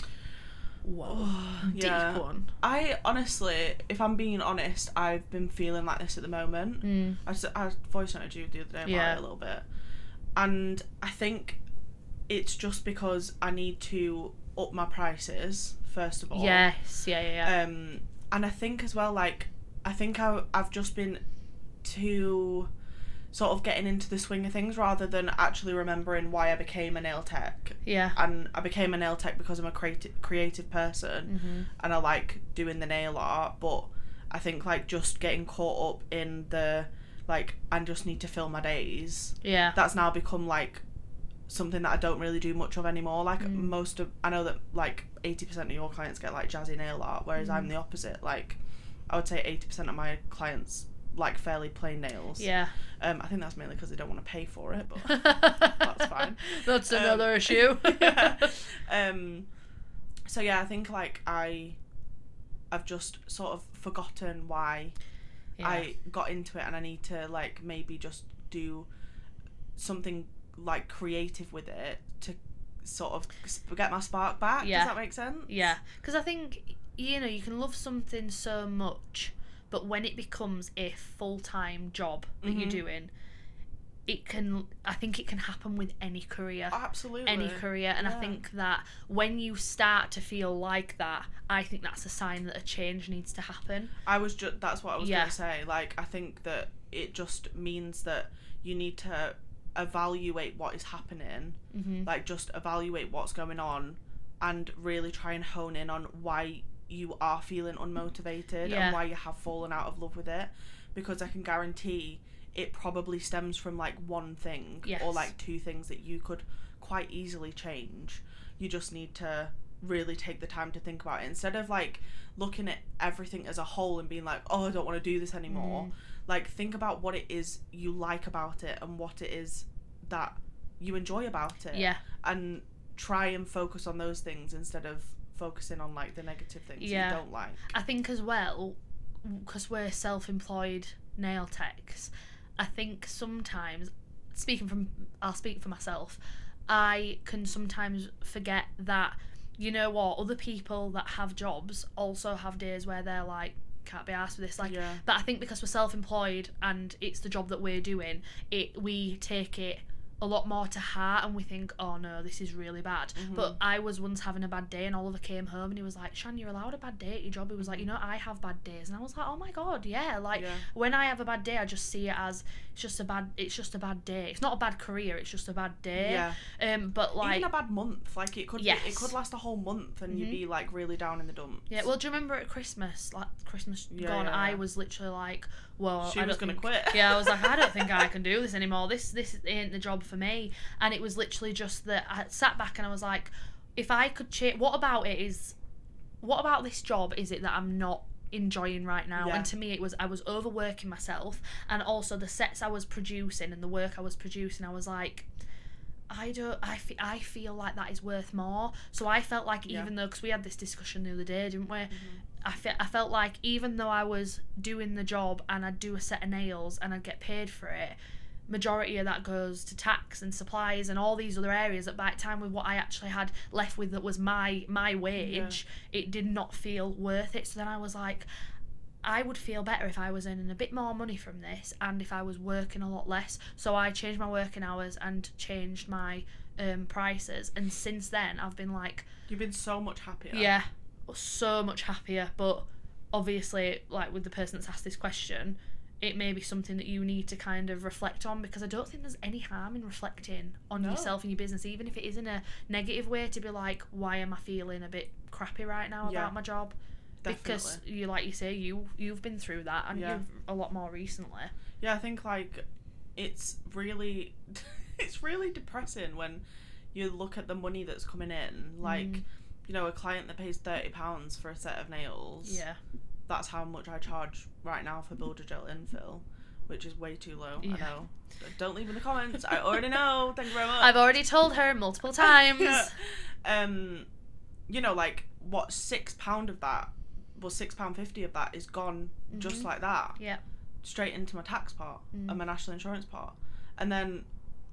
Whoa. Yeah. Deep one. I honestly, if I'm being honest, I've been feeling like this at the moment. Mm. I, s- I voice noted you the other day about Yeah. it a little bit. And I think it's just because I need to up my prices, first of all. Yes, yeah, yeah, yeah. Um, and I think as well, like, I think I, I've just been too sort of getting into the swing of things rather than actually remembering why I became a nail tech. yeah. And I became a nail tech because I'm a creative creative person Mm-hmm. and I like doing the nail art, but I think like just getting caught up in the like I just need to fill my days. Yeah. That's now become like something that I don't really do much of anymore. Like Mm. most of I know that like eighty percent of your clients get like jazzy nail art, whereas Mm. I'm the opposite. Like I would say eighty percent of my clients like fairly plain nails. Yeah. Um, I think that's mainly because they don't want to pay for it, but That's fine. That's Um, another issue. yeah. Um, so yeah, I think like I, I've just sort of forgotten why Yeah. I got into it, and I need to like maybe just do something like creative with it to sort of sp- get my spark back. Yeah. Does that make sense? Yeah, because I think, you know, you can love something so much, but when it becomes a full-time job that you're Mhm. doing, it can, I think it can happen with any career. Absolutely. Any career, and I Yeah. think that when you start to feel like that, I think that's a sign that a change needs to happen. I was just that's what I was Yeah. gonna say. Like I think that it just means that you need to evaluate what is happening. Mm-hmm. Like just evaluate what's going on and really try and hone in on why you are feeling unmotivated Yeah. and why you have fallen out of love with it, because I can guarantee it probably stems from like one thing Yes. or like two things that you could quite easily change. You just need to really take the time to think about it instead of like looking at everything as a whole and being like, oh, I don't want to do this anymore. Mm. Like think about what it is you like about it and what it is that you enjoy about it. Yeah. And try and focus on those things instead of focusing on like the negative things Yeah. you don't like. I think as well, because we're self-employed nail techs, I think sometimes, speaking from, I'll speak for myself, I can sometimes forget that, you know what, other people that have jobs also have days where they're like, can't be arsed with this, like, Yeah. but I think because we're self-employed and it's the job that we're doing, it we take it a lot more to heart and we think, oh no, this is really bad. Mm-hmm. But I was once having a bad day and Oliver came home and he was like, Shan, you're allowed a bad day at your job. He was like, you know, I have bad days. And I was like, oh my god, yeah, like Yeah. when I have a bad day, I just see it as it's just a bad it's just a bad day. It's not a bad career, it's just a bad day. Yeah. Um but like Even a bad month, like it could Yes. be, it could last a whole month and Mhm. you'd be like really down in the dumps. yeah, well, do you remember at Christmas, like Christmas Yeah, gone, yeah, I yeah. was literally like, well, She I was don't gonna think- quit. Yeah, I was like, I don't think I can do this anymore. This this ain't the job for me. And it was literally just that I sat back and I was like, if I could change, what about it is, what about this job is it that I'm not enjoying right now? Yeah. And to me, it was I was overworking myself, and also the sets I was producing and the work I was producing, I was like, I don't. I, fe- I feel like that is worth more. So I felt like Yeah. even though, because we had this discussion the other day, didn't we? Mm-hmm. I, fe- I felt like even though I was doing the job and I'd do a set of nails and I'd get paid for it, majority of that goes to tax and supplies and all these other areas that by the time with what I actually had left with that was my my wage, it did not feel worth it. So then I was like, I would feel better if I was earning a bit more money from this and if I was working a lot less. So I changed my working hours and changed my um, prices, and since then I've been like, You've been so much happier. yeah, so much happier. But obviously, like with the person that's asked this question, it may be something that you need to kind of reflect on, because I don't think there's any harm in reflecting on No. yourself and your business, even if it is in a negative way, to be like, why am I feeling a bit crappy right now Yeah. about my job? Because Definitely. you, like you say, you you've been through that, and Yeah. you've a lot more recently. Yeah, I think like it's really it's really depressing when you look at the money that's coming in. Like, Mm. you know, a client that pays thirty pounds for a set of nails. Yeah. That's how much I charge right now for Builder Gel Infill, which is way too low. Yeah. I know. Don't leave in the comments. I already know. Thank you very much. I've already told her multiple times. Yeah. Um, you know, like what six pound of that, well, six pound fifty of that is gone just Mhm. like that. Yeah. Straight into my tax part Mm. and my national insurance part, and then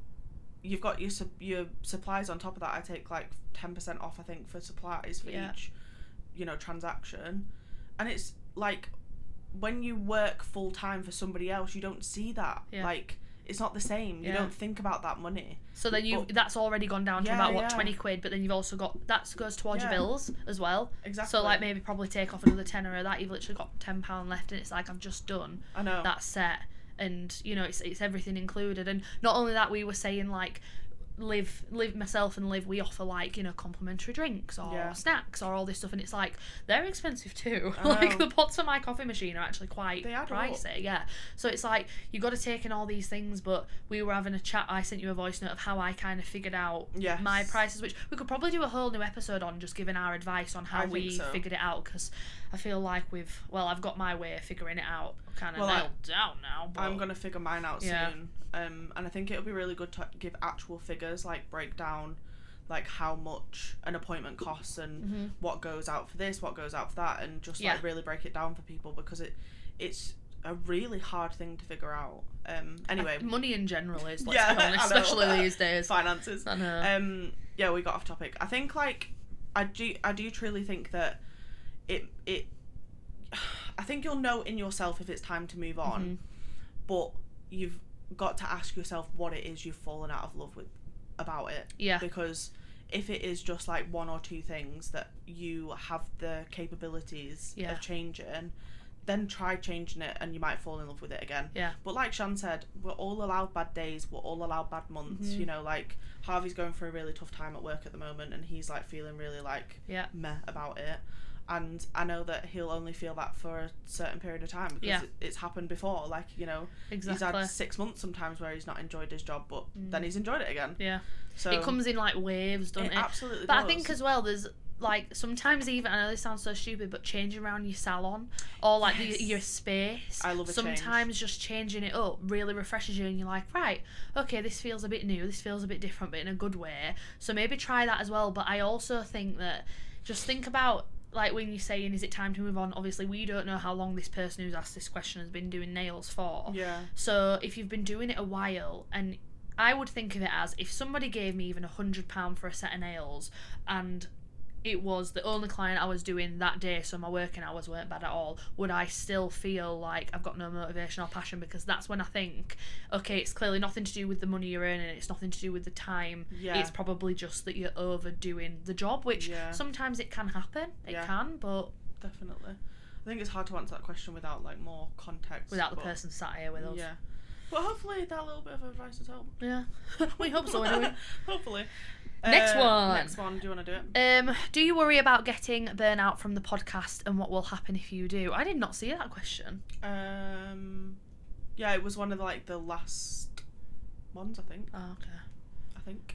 you've got your sup- your supplies on top of that. I take like ten percent off, I think, for supplies for Yeah. each, you know, transaction, and it's like when you work full time for somebody else, you don't see that. Yeah. Like it's not the same. You Yeah. don't think about that money. So then you But- that's already gone down to Yeah, about what yeah. twenty quid, but then you've also got that goes towards Yeah. your bills as well. Exactly. So like maybe probably take off another tenner of that. You've literally got ten pound left, and it's like I've just done I know. that set, and you know it's it's everything included. And not only that, we were saying like live live myself and live we offer like, you know, complimentary drinks or Yeah. snacks or all this stuff, and it's like they're expensive too. I Like know. the pots for my coffee machine are actually quite They add up. pricey. Yeah, so it's like you got to take in all these things. But we were having a chat, I sent you a voice note of how I kind of figured out Yes. my prices, which we could probably do a whole new episode on, just giving our advice on how I think we so. figured it out, because I feel like we've well I've got my way of figuring it out kind of Well, I- nailed down now, but I'm gonna figure mine out Yeah. soon, um, and I think it'll be really good to give actual figures, like break down, like how much an appointment costs and Mhm. what goes out for this, what goes out for that, and just Yeah. like really break it down for people, because it it's a really hard thing to figure out. Um, anyway, money in general is, let's Yeah, be honest, I know. especially these days. finances. I know. Um, yeah, we got off topic. I think like I do I do truly think that it it. I think you'll know in yourself if it's time to move on, Mhm. but you've got to ask yourself what it is you've fallen out of love with about it. Yeah. Because if it is just like one or two things that you have the capabilities Yeah. of changing, then try changing it and you might fall in love with it again. Yeah. But like Shan said, we're all allowed bad days, we're all allowed bad months. Mhm. You know, like Harvey's going through a really tough time at work at the moment and he's like feeling really like Yeah. meh about it. And I know that he'll only feel that for a certain period of time because Yeah. it, it's happened before. Like, you know, Exactly. he's had six months sometimes where he's not enjoyed his job, but Mm. then he's enjoyed it again. Yeah. So It comes in like waves, doesn't it it? absolutely But does. I think as well, there's like sometimes even, I know this sounds so stupid, but changing around your salon or like Yes. the, your space. I love a change. Sometimes just changing it up really refreshes you, and you're like, right, okay, this feels a bit new, this feels a bit different, but in a good way. So maybe try that as well. But I also think that just think about, like, when you're saying, is it time to move on? Obviously, we don't know how long this person who's asked this question has been doing nails for. Yeah. So if you've been doing it a while, and I would think of it as, if somebody gave me even a hundred pound for a set of nails, and it was the only client I was doing that day, so my working hours weren't bad at all, would I still feel like I've got no motivation or passion? Because that's when I think, okay, it's clearly nothing to do with the money you're earning, it's nothing to do with the time, Yeah. it's probably just that you're overdoing the job, which Yeah. sometimes it can happen, it Yeah. can, but Definitely. I think it's hard to answer that question without like more context. without the but, person sat here with us. Yeah. But hopefully that little bit of advice has helped. Yeah. We hope so anyway. Hopefully. Next Uh, one. Next one. Do you want to do it? Um, do you worry about getting burnout from the podcast, and what will happen if you do? I did not see that question. Um, yeah, it was one of the, like the last ones, I think. Oh, okay. I think.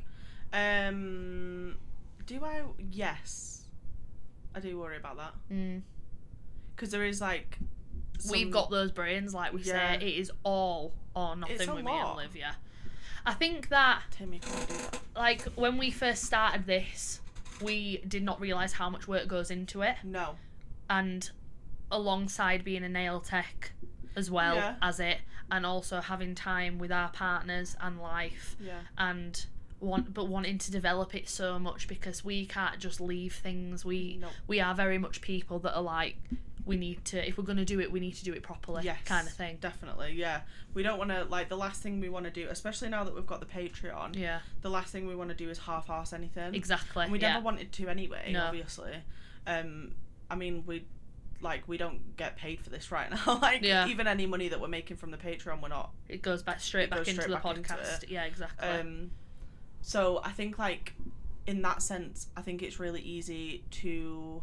Um, do I? Yes, I do worry about that Mm. because there is like. We've some- got those brains, like we Yeah. say. It is all or nothing It's a with me and lot. Liv, yeah. I think that, Tim, you can't do that. like, when we first started this, we did not realise how much work goes into it. No. And alongside being a nail tech as well Yeah. as it, and also having time with our partners and life, Yeah. and want but wanting to develop it so much, because we can't just leave things. We No. we are very much people that are like, we need to, if we're going to do it, we need to do it properly, Yes. kind of thing. Definitely. Yeah. We don't want to like the last thing we want to do, especially now that we've got the Patreon. Yeah, The last thing we want to do is half-ass anything. exactly. And we yeah. never wanted to anyway. No. Obviously. Um. I mean, we. Like, we don't get paid for this right now. Like, Yeah. even any money that we're making from the Patreon, we're not. It goes back straight It back goes into straight the back into podcast. it. Yeah, exactly. Um, so I think, like, in that sense, I think it's really easy to.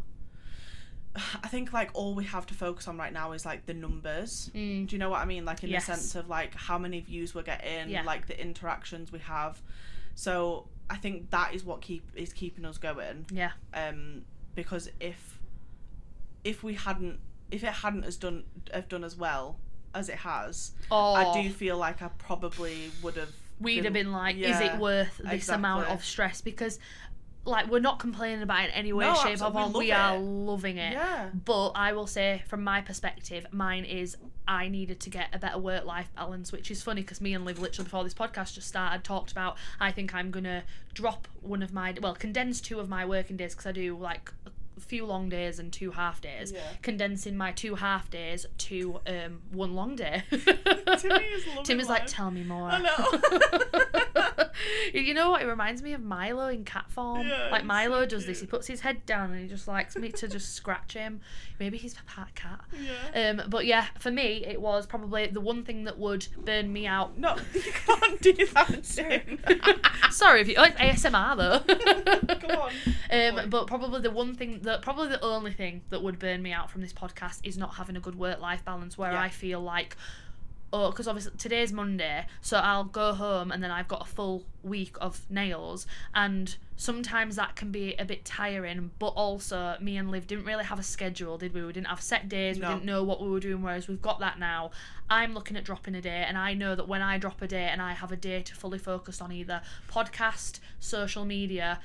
I think, like, all we have to focus on right now is, like, the numbers. Mm. Do you know what I mean? Like, in Yes. the sense of, like, how many views we're getting, Yeah. like, the interactions we have. So I think that is what keep is keeping us going. Yeah. Um, because if if we hadn't, if it hadn't as done have done as well as it has, Oh, I do feel like I probably would have. we'd have been like, is yeah, it worth this amount exactly. of stress? Because, like, we're not complaining about it in any way, No, shape, or absolutely, form. we We love are it. loving it. Yeah. But I will say, from my perspective, mine is I needed to get a better work-life balance, which is funny because me and Liv, literally before this podcast just started, talked about, I think I'm going to drop one of my, well, condense two of my working days, because I do, like, a few long days and two half days. Yeah. Condensing my two half days to um, one long day. Timmy is loving Tim is like, life. tell me more. I know. You know what? It reminds me of Milo in cat form. Yeah, like he's Milo so does this. He cute. puts his head down and he just likes me to just scratch him. Maybe he's a pat cat. Yeah. Um, but yeah, for me, it was probably the one thing that would burn me out. No, you can't do that, Tim. Sorry if you. Oh, it's A S M R though. Come on. Um, but probably the one thing that, probably the only thing that would burn me out from this podcast is not having a good work-life balance, where Yeah. I feel like, oh, because obviously today's Monday, so I'll go home and then I've got a full week of nails, and sometimes that can be a bit tiring, but also me and Liv didn't really have a schedule, did we? We didn't have set days, No. we didn't know what we were doing, whereas we've got that now. I'm looking at dropping a day, and I know that when I drop a day and I have a day to fully focus on either podcast, social media,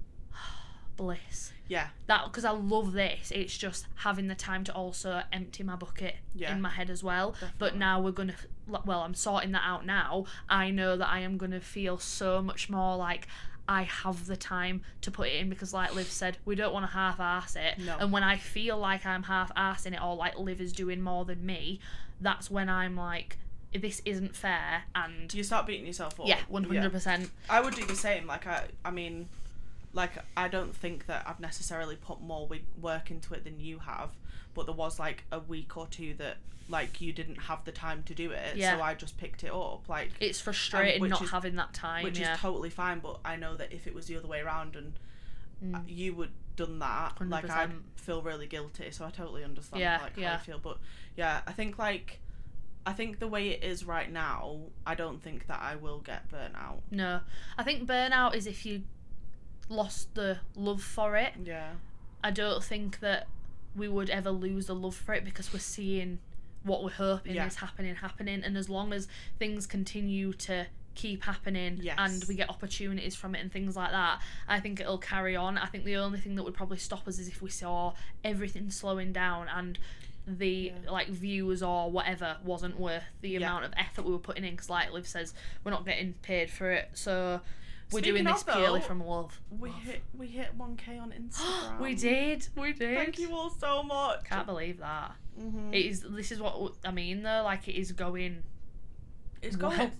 bliss. Yeah. That, because I love this, it's just having the time to also empty my bucket Yeah. in my head as well. But Definitely. now we're gonna, well, I'm sorting that out now. I know that I am gonna feel so much more like I have the time to put it in, because like Liv said, we don't want to half-arse it. No. And when I feel like I'm half-arsing it, or like Liv is doing more than me, that's when I'm like, this isn't fair. And You start beating yourself up. yeah, one hundred percent. I would do the same. Like, I, I mean, like, I don't think that I've necessarily put more wi- work into it than you have, but there was, like, a week or two that, like, you didn't have the time to do it, Yeah. so I just picked it up. Like, It's frustrating which not is- having that time, which yeah. is totally fine, but I know that if it was the other way around and Mm. you would done that, one hundred like, I'd percent. feel really guilty, so I totally understand, Yeah, like, how yeah. you feel. But, yeah, I think, like, I think the way it is right now, I don't think that I will get burnt out. No. I think burnout is if you lost the love for it. Yeah. I don't think that we would ever lose the love for it, because we're seeing what we're hoping Yeah. is happening, happening. And as long as things continue to keep happening Yes. and we get opportunities from it and things like that, I think it'll carry on. I think the only thing that would probably stop us is if we saw everything slowing down and the Yeah. like views or whatever wasn't worth the Yeah. amount of effort we were putting in, because like Liv says, we're not getting paid for it, so we're Speaking doing this of, though, purely from love. We Love. hit we hit one K on Instagram. we did we did Thank you all so much. Can't believe that. Mm-hmm. It is this is what I mean though, like it is going It's well. going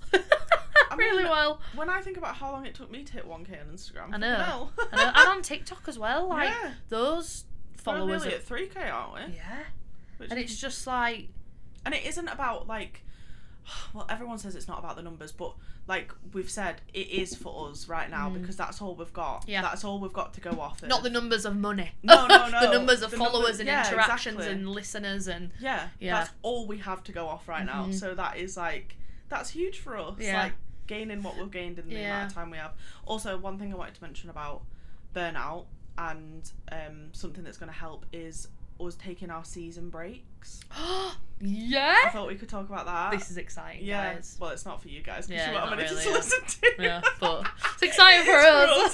I really mean, well. When I think about how long it took me to hit one K on Instagram, I know. hell. I know. And on TikTok as well, like Yeah. those We're followers nearly are- at three K, aren't we? yeah. Which And is- it's just like and it isn't about like, well, everyone says it's not about the numbers, but like we've said, it is for us right now Mm. because that's all we've got. Yeah. That's all we've got to go off of. not the numbers of money. No, no, no. the numbers of The followers numbers- and yeah, interactions exactly. and listeners and Yeah, Yeah. that's all we have to go off right now. Mhm. So that is like, that's huge for us. Yeah. Like gaining what we've gained in the Yeah. amount of time we have. Also, one thing I wanted to mention about burnout and um, something that's going to help is us taking our season breaks. I yeah. thought we could talk about that. This is exciting, yeah. guys. Well, it's not for you guys because Yeah, you won't have not anything really, to yeah. listen to. Yeah, but it's exciting for It's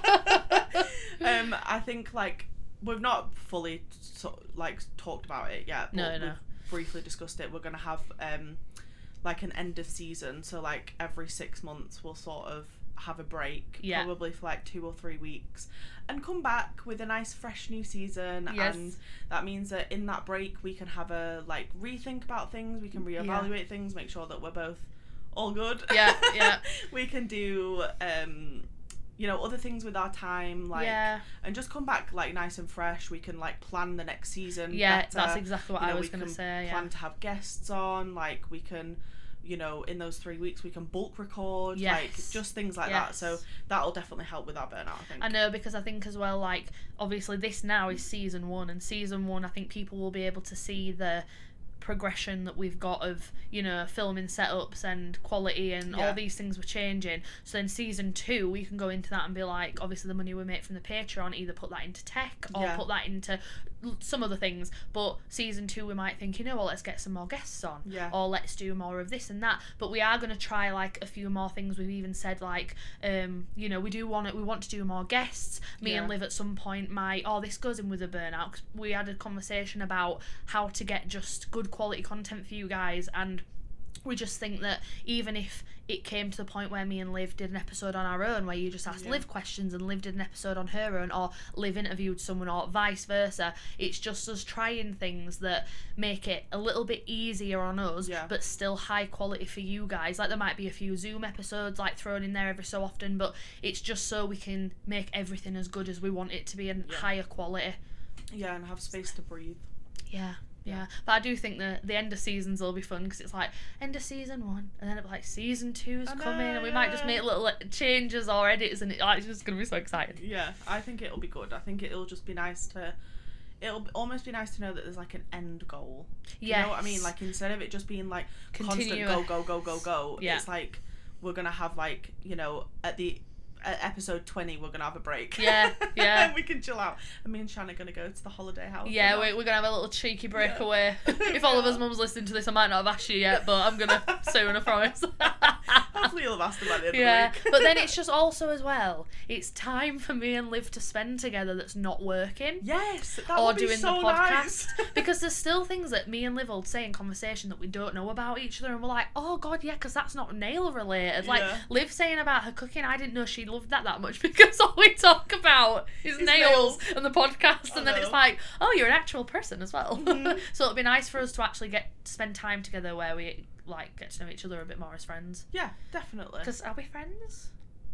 us. us. um, I think like we've not fully so, like talked about it yet. But No, no. we've briefly discussed it. We're gonna have um like an end of season, so like every six months we'll sort of have a break, Yeah. probably for like two or three weeks, and come back with a nice fresh new season. Yes. And that means that in that break we can have a like rethink about things, we can reevaluate things, make sure that we're both all good. Yeah, yeah. We can do um you know, other things with our time, like Yeah. and just come back like nice and fresh. We can like plan the next season Yeah, better. that's exactly what You I know, was we gonna can say. plan Yeah. to have guests on, like we can, you know, in those three weeks we can bulk record, like Yes. just things like that. So Yes. that'll definitely help with our burnout, I think. I know, because I think as well, like obviously this now is season one, and season one I think people will be able to see the progression that we've got of, you know, filming setups and quality and Yeah. all these things were changing. So then season two we can go into that and be like, obviously the money we make from the Patreon, either put that into tech or Yeah. put that into l- some other things. But season two we might think, you know what, let's get some more guests on, Yeah. or let's do more of this and that. But we are going to try like a few more things. We've even said like, um you know, we do want it we want to do more guests. Me and Yeah. Liv at some point might, oh, this goes in with a burnout, 'cause we had a conversation about how to get just good quality content for you guys, and we just think that even if it came to the point where me and Liv did an episode on our own where you just asked Yeah. Liv questions and Liv did an episode on her own, or Liv interviewed someone, or vice versa, it's just us trying things that make it a little bit easier on us, Yeah. but still high quality for you guys. Like there might be a few Zoom episodes like thrown in there every so often, but it's just so we can make everything as good as we want it to be and Yeah. higher quality. Yeah, and have space to breathe. Yeah. Yeah, but I do think that the end of seasons will be fun, because it's like end of season one, and then it'll be like season two's I know, coming, and we might just yeah. make little like, changes or edits, and it, like, it's just gonna be so exciting. Yeah, I think it'll be good. I think it'll just be nice to. It'll almost be nice to know that there's like an end goal. Yeah, You know what I mean? Like instead of it just being like Continue- constant go go go go go, Yeah. it's like we're gonna have like, you know, at the at episode twenty we're gonna have a break. Yeah, yeah. And we can chill out. And me and Shan are gonna go to the holiday house. Yeah, and we're, we're gonna have a little cheeky breakaway. Yeah. If all of us mums listen to this, I might not have asked you yet, but I'm gonna soon, I promise. hopefully you'll have asked them by the end Yeah, of the week. but then it's just also as well, it's time for me and Liv to spend together that's not working. Yes, that Or would be doing so the podcast. nice. Because there's still things that me and Liv will say in conversation that we don't know about each other, and we're like, oh god, yeah, because that's not nail related. Like Yeah. Liv saying about her cooking, I didn't know she loved that that much, because all we talk about is Is nails, nails. and the podcast, I and then it's know. like, oh, you're an actual person as well. Mhm. So it'll be nice for us to actually get to spend time together where we like get to know each other a bit more as friends. Yeah, definitely. Because are we friends?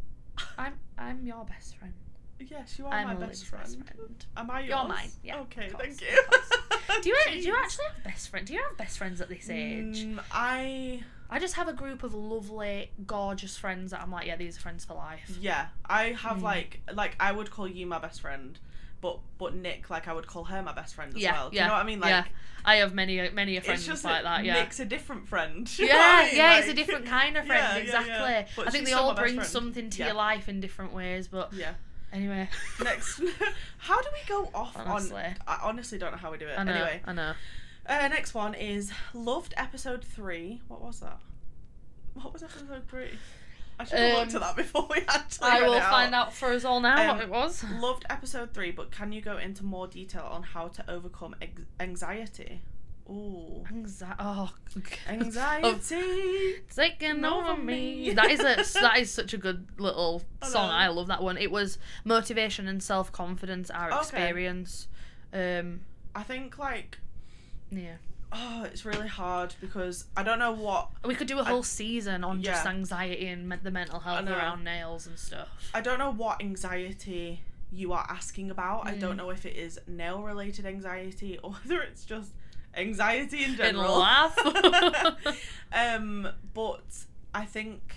I'm I'm your best friend. Yes, you are I'm my Liv's best friend. friend. Am I yours? You're mine, yeah, Okay, of course, thank you. of Do you do you Jeez. actually have best friends? Do you have best friends at this age? Mm, I I just have a group of lovely, gorgeous friends that I'm like, yeah, these are friends for life. yeah, I have Mm. like like I would call you my best friend, but but Nick, like I would call her my best friend as Yeah, well. Do yeah, you know what I mean? Like yeah. I have many many a friends it's just like that. Yeah. Nick's a different friend. You know what Yeah, I mean? yeah, it's a Like- different kind of friend, Yeah, yeah, exactly. yeah. But I think she's they still all my best bring friend. something to Yeah. your life in different ways, but Yeah. anyway. Next, how do we go off Honestly. on? I honestly don't know how we do it. I know, Anyway, I know. uh, next one is loved episode three. What was that? What was episode three? I should have Um, looked at that before we actually I read will it out. find out for us all now Um, what it was. Loved episode three, but can you go into more detail on how to overcome ex- anxiety? Ooh. Anxi- oh, Anxiety. taking over over me. me. That is a that is such a good little I song. know. I love that one. It was motivation and self confidence, our Okay. experience. Um, I think, like, yeah, oh, it's really hard because I don't know what we could do a I- whole season on just yeah. anxiety and me- the mental health know. around nails and stuff. I don't know what anxiety you are asking about. I Mm. don't know if it is nail related anxiety or whether it's just anxiety in In general. laugh. um, but I think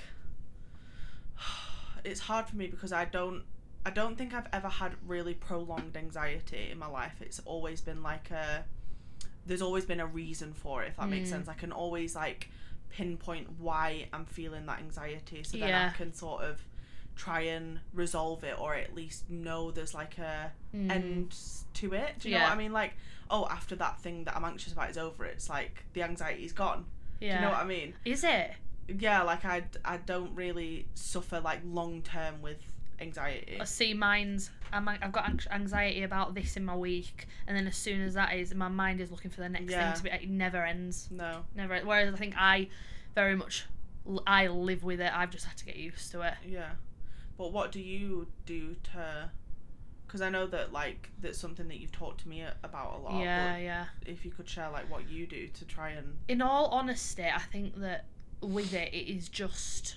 it's hard for me because I don't I don't think I've ever had really prolonged anxiety in my life. It's always been like a there's always been a reason for it, if that makes Mm. sense. I can always like pinpoint why I'm feeling that anxiety, so then Yeah. I can sort of try and resolve it, or at least know there's like a Mm. end to it. Do you know Yeah. what I mean? Like, oh, after that thing that I'm anxious about is over, it's like the anxiety's gone. Yeah. Do you know what I mean? Is it? Yeah, like I, I don't really suffer like long term with anxiety. I see mine's I'm, I've got anx- anxiety about this in my week, and then as soon as that is, my mind is looking for the next Yeah. thing to be. It never ends. No. Never. Whereas I think I very much I live with it. I've just had to get used to it. Yeah. But what do you do to? Because I know that like that's something that you've talked to me about a lot. Yeah, but yeah. if you could share like what you do to try and. In all honesty, I think that with it, it is just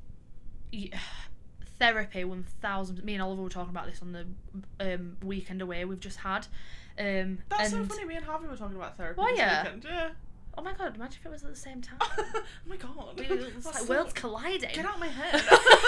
y- therapy. One thousand. Me and Oliver were talking about this on the um, weekend away we've just had. Um, That's and, so funny. Me and Harvey were talking about therapy Were this ya? weekend. Yeah. Oh my god! Imagine if it was at the same time. Oh my god. We- It's That's like so- worlds colliding. Get out of my head.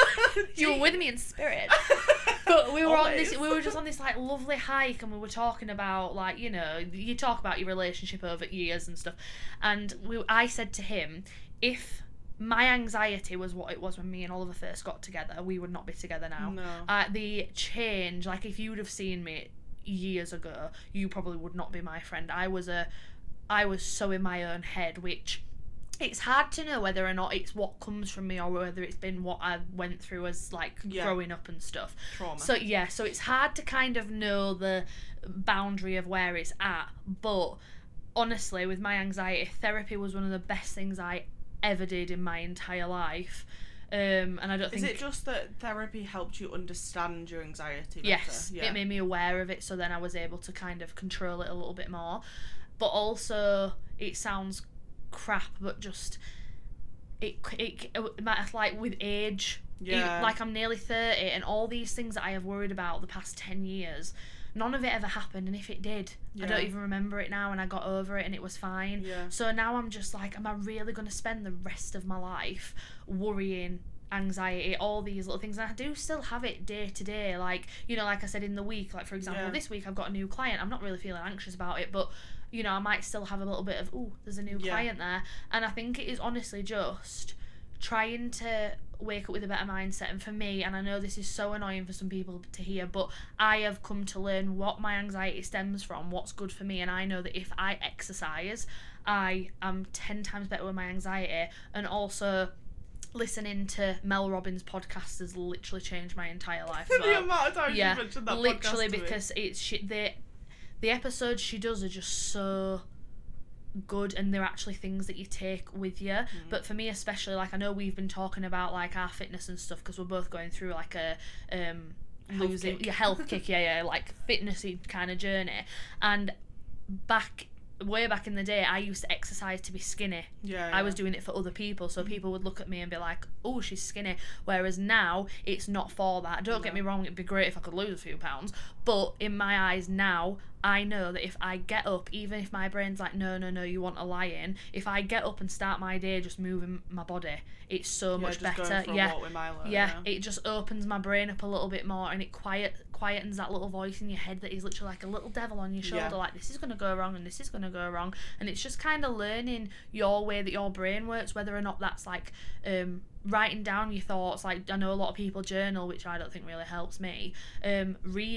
You were with me in spirit. But we were on this. Always. We were just on this like lovely hike, and we were talking about like you know you talk about your relationship over years and stuff, and we. I said to him, if my anxiety was what it was when me and Oliver first got together, we would not be together now. No. Uh, the change, like if you would have seen me years ago, you probably would not be my friend. I was a, I was so in my own head, which. It's hard to know whether or not it's what comes from me or whether it's been what I went through as like Yeah. growing up and stuff. Trauma. So yeah, so it's hard to kind of know the boundary of where it's at. But honestly, with my anxiety, therapy was one of the best things I ever did in my entire life. Um, and I don't Is think it just that therapy helped you understand your anxiety better? yes, Yeah. it made me aware of it, so then I was able to kind of control it a little bit more. But also, it sounds crap, but just it it, it might like with age. Yeah. It, like I'm nearly thirty, and all these things that I have worried about the past ten years, none of it ever happened. And if it did, I Yeah. don't even remember it now, and I got over it, and it was fine. Yeah. So now I'm just like, am I really going to spend the rest of my life worrying? Anxiety, all these little things, and I do still have it day to day, like you know like I said in the week, like for example Yeah. this week I've got a new client. I'm not really feeling anxious about it, but you know I might still have a little bit of oh there's a new Yeah. client there, and I think it is honestly just trying to wake up with a better mindset. And for me, and I know this is so annoying for some people to hear, but I have come to learn what my anxiety stems from, what's good for me, and I know that if I exercise I am ten times better with my anxiety. And also listening to Mel Robbins' podcast has literally changed my entire life as The well. amount of times Yeah, you mentioned that literally podcast to me. because it's she, the the episodes she does are just so good, and they're actually things that you take with you. Mm-hmm. But for me especially, like I know we've been talking about like our fitness and stuff because we're both going through like a um Health losing kick. your health kick, yeah, yeah, like fitnessy kind of journey. And back way back in the day, I used to exercise to be skinny. Yeah, I yeah. was doing it for other people, so people would look at me and be like, oh, she's skinny. Whereas now, it's not for that. Don't get No. me wrong, it'd be great if I could lose a few pounds. But in my eyes now, I know that if I get up, even if my brain's like, no, no, no, you want to lie in, if I get up and start my day just moving my body, it's so Yeah, much just going better. for a Yeah. walk with Milo, yeah, yeah. it just opens my brain up a little bit more, and it quiet quietens that little voice in your head that is literally like a little devil on your shoulder, Yeah. like this is going to go wrong and this is going to go wrong. And it's just kind of learning your way that your brain works, whether or not that's like um writing down your thoughts. Like I know a lot of people journal, which I don't think really helps me. Um reading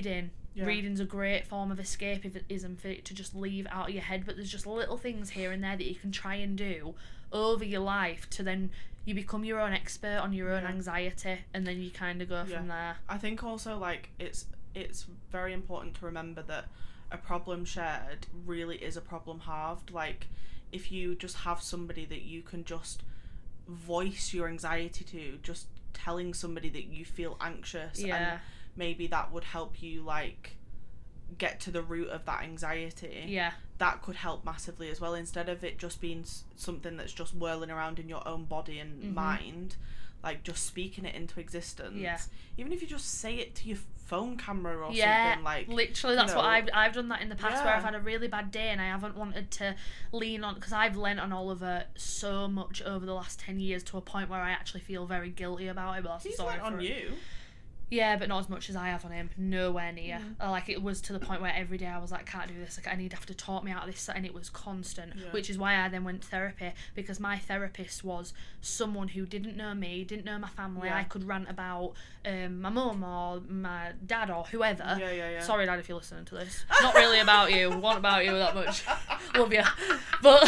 Yeah. Reading's a great form of escapism for it to just leave out of your head, but there's just little things here and there that you can try and do over your life to then you become your own expert on your own yeah. anxiety, and then you kind of go yeah. from there. I think also, like, it's it's very important to remember that a problem shared really is a problem halved. Like, if you just have somebody that you can just voice your anxiety to, just telling somebody that you feel anxious, Yeah. and maybe that would help you, like, get to the root of that anxiety. Yeah. That could help massively as well, instead of it just being s- something that's just whirling around in your own body and Mhm. mind, like, just speaking it into existence. Yeah. Even if you just say it to your phone camera or Yeah, something, like, literally, that's you what know, I've I've done that in the past where yeah. I've had a really bad day and I haven't wanted to lean on, because I've lent on Oliver so much over the last ten years to a point where I actually feel very guilty about it. But that's he's sorry went on for it. you. Yeah, but not as much as I have on him. Nowhere near. Mm. Uh, like, it was to the point where every day I was like, I can't do this. Like, I need to have to talk me out of this, and it was constant. Yeah. Which is why I then went to therapy, because my therapist was someone who didn't know me, didn't know my family. Yeah. I could rant about um, my mum or my dad or whoever. Yeah, yeah, yeah. Sorry, Dad, if you're listening to this. Not really about you. Want about you that much. Love you. But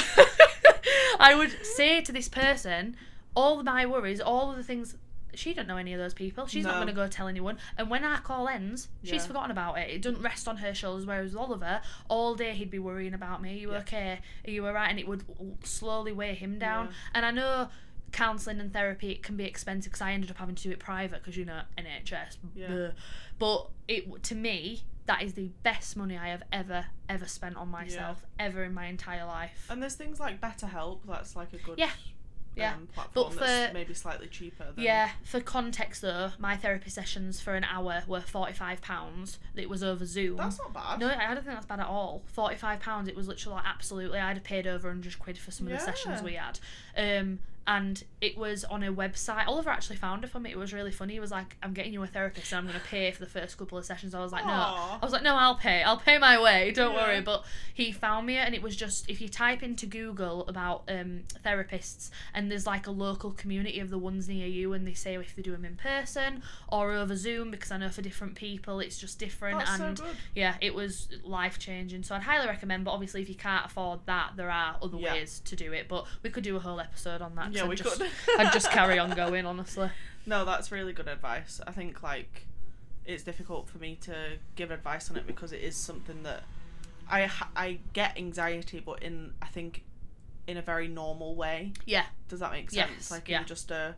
I would say to this person all of my worries, all of the things. She don't know any of those people. She's not No. going to go tell anyone. And when our call ends, she's Yeah. forgotten about it. It doesn't rest on her shoulders. Whereas with Oliver, all day he'd be worrying about me. Are you Yeah. okay? Are you alright? And it would slowly weigh him down. Yeah. And I know counselling and therapy, it can be expensive, because I ended up having to do it private because, you know, N H S. Yeah. Bleh. But it to me, that is the best money I have ever, ever spent on myself, ever in my entire life. And there's things like BetterHelp, that's like a good Yeah. Yeah. um, platform But that's for- maybe slightly cheaper than... Yeah, for context though, my therapy sessions for an hour were forty-five pounds. It was over Zoom. That's not bad. No, I don't think that's bad at all. forty-five pounds, it was literally like, absolutely, I'd have paid over one hundred quid for some of the sessions Yeah. we had. Um, and it was on a website. Oliver actually found it for me. It was really funny. He was like, I'm getting you a therapist and I'm going to pay for the first couple of sessions. I was like, no. Aw. I was like, no, I'll pay. I'll pay my way. Don't Yeah. worry. But he found me, and it was just, if you type into Google about um, therapists, and there's like a local community of the ones near you, and they say if they do them in person or over Zoom, because I know for different people it's just different. That's and so good. yeah, it was life changing. So I'd highly recommend, but obviously if you can't afford that, there are other Yeah. ways to do it. But we could do a whole episode on that. 'cause Yeah, I'd we just, could. I'd just carry on going, honestly. No, that's really good advice. I think, like, it's difficult for me to give advice on it because it is something that I ha- I get anxiety, but in, I think, in a very normal way. Yeah. Does that make sense? Yes, Like, yeah. in just a,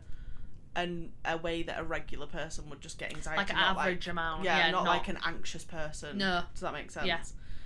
an, a way that a regular person would just get anxiety. Like an not average like, amount. Yeah, Yeah, not, not- like an anxious person. No. Does that make sense? Yeah.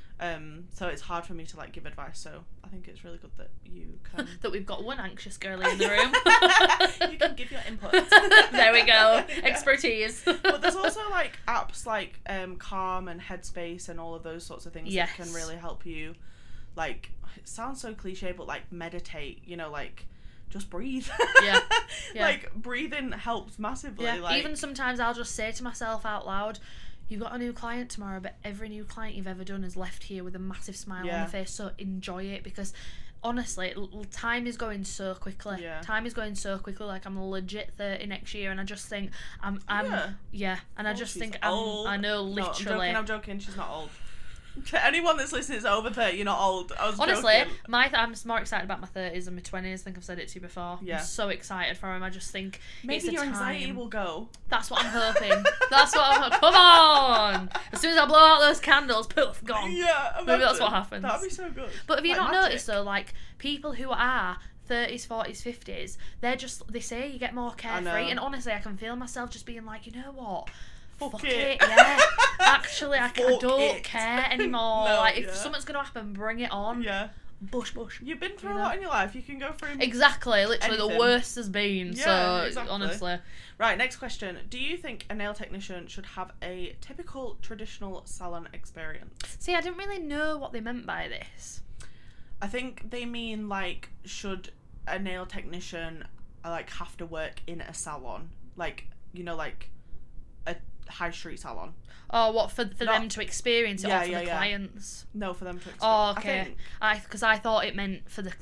Um, so it's hard for me to, like, give advice, so I think it's really good that you can... That we've got one anxious girlie in the room. You can give your input. There we go. Yeah. Expertise. But there's also, like, apps like um, Calm and Headspace and all of those sorts of things Yes. that can really help you, like, it sounds so cliche, but, like, meditate, you know, like, just breathe. Yeah, yeah. Like, breathing helps massively. Yeah, Like, even sometimes I'll just say to myself out loud, you've got a new client tomorrow, but every new client you've ever done has left here with a massive smile on Yeah. their face, so enjoy it, because honestly, l- l- time is going so quickly. Yeah. Time is going so quickly. Like, I'm legit thirty next year, and I just think I'm, I'm, yeah, Yeah. and I Oh, just she's think I'm, old. I know, No, I'm literally. joking, I'm joking, she's not old. To anyone that's listening is over thirty, you're not old. I was Honestly, joking. my th- I'm more excited about my thirties than my twenties. I think I've said it to you before. Yeah. I'm so excited for him. I just think Maybe it's a your anxiety time. will go. That's what I'm hoping. That's what I'm. Come on! As soon as I blow out those candles, poof, gone. Yeah, Maybe that's imagine. what happens. That'd be so good. But have you Like not magic. noticed though, like people who are thirties, forties, fifties, they're just, they say you get more carefree, know. and honestly, I can feel myself just being like, you know what? Fuck, Fuck it. it, yeah. Actually, I, c- I Fuck don't it. care anymore. No, like, if yeah. something's gonna happen, bring it on. Yeah. Bush, bush. You've been through You a know? lot in your life. You can go through... Exactly, literally the Anything. worst has been. Yeah, so exactly. honestly, Right, next question. Do you think a nail technician should have a typical traditional salon experience? see, I didn't really know what they meant by this. I think they mean, like, should a nail technician, uh, like, have to work in a salon? Like, you know, like, a high street salon? Oh, what for for Not- them to experience it, Yeah, or for yeah, the yeah. clients? No, for them to experience. Oh, I okay. think, I because I thought it meant for the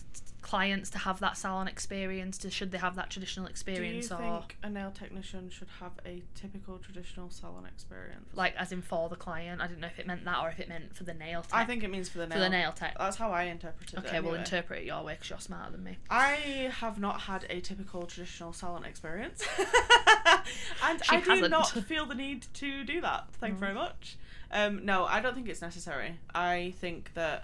clients to have that salon experience? To, should they have that traditional Do you experience, or think a nail technician should have a typical traditional salon experience? like as in for the client? I didn't know if it meant that or if it meant for the nail tech. I think it means for the nail. for the nail tech. That's how I interpreted Okay, it. we'll anyway. interpret it your way because you're smarter than me. I have not had a typical traditional salon experience. And She I do hasn't. not feel the need to do that. Thank you very much. Um, no, I don't think it's necessary. I think that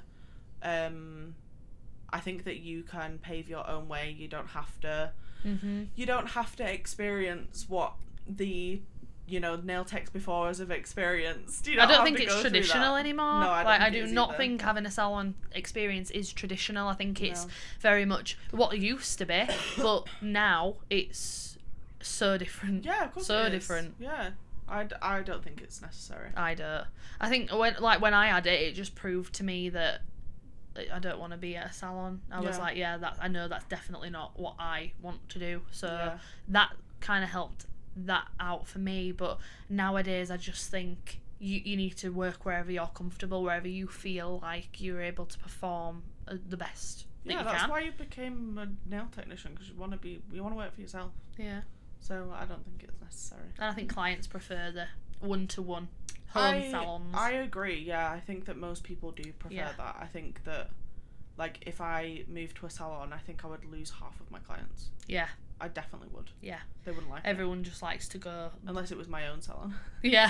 um, I think that you can pave your own way. You don't have to Mm-hmm. you don't have to experience what the you know nail techs before us have experienced. You I don't have think to it's go through traditional that. anymore. No, I don't like I think it do is not either. think having a salon experience is traditional. I think it's No. very much what it used to be, but now it's so different. Yeah, of course So it is. different. Yeah, I, d- I don't think it's necessary. I don't. I think when like when I had it, it just proved to me that I don't want to be at a salon. I was Yeah. like, yeah, that I know that's definitely not what I want to do. So Yeah. that kind of helped that out for me. But nowadays, I just think you you need to work wherever you're comfortable, wherever you feel like you're able to perform uh, the best that Yeah, you that's can. why you became a nail technician, because you want to be you want to work for yourself. Yeah, So I don't think it's necessary. and I think clients prefer the one to one home I, salons. I agree. Yeah, I think that most people do prefer Yeah. that. I think that, like, if I moved to a salon, I think I would lose half of my clients. yeah, I definitely would. yeah. They wouldn't like it. Everyone just likes to go. Unless it was my own salon. Yeah.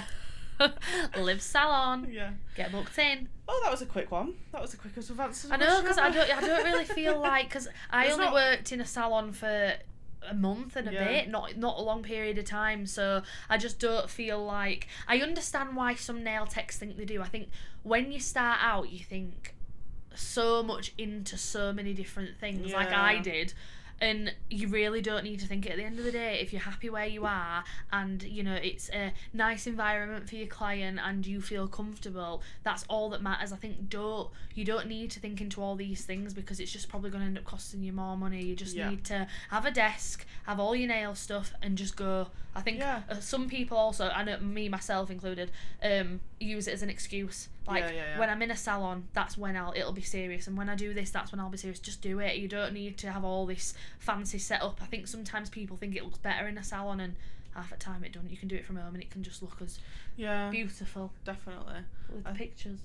Live salon. Yeah. Get booked in. Oh, that was a quick one. That was the quickest we've answered. a I know, question because I ever. don't, I don't really feel like, because I There's only not- worked in a salon for a month and a Yeah. bit, not not a long period of time, so I just don't feel like, I understand why some nail techs think they do. I think when you start out, you think so much into so many different things, like Yeah. I did. And you really don't need to think it. At the end of the day, if you're happy where you are and, you know, it's a nice environment for your client and you feel comfortable, that's all that matters. I think don't you don't need to think into all these things, because it's just probably going to end up costing you more money. You just Yeah. need to have a desk, have all your nail stuff, and just go. I think Yeah. uh, some people also, I know me myself included, um, use it as an excuse. Like, Yeah, yeah, yeah. when I'm in a salon, that's when I'll it'll be serious, and when I do this, that's when I'll be serious. Just do it. You don't need to have all this fancy setup. I think sometimes people think it looks better in a salon, and half the time it doesn't. You can do it from home, and it can just look as Yeah, beautiful definitely. with I- pictures,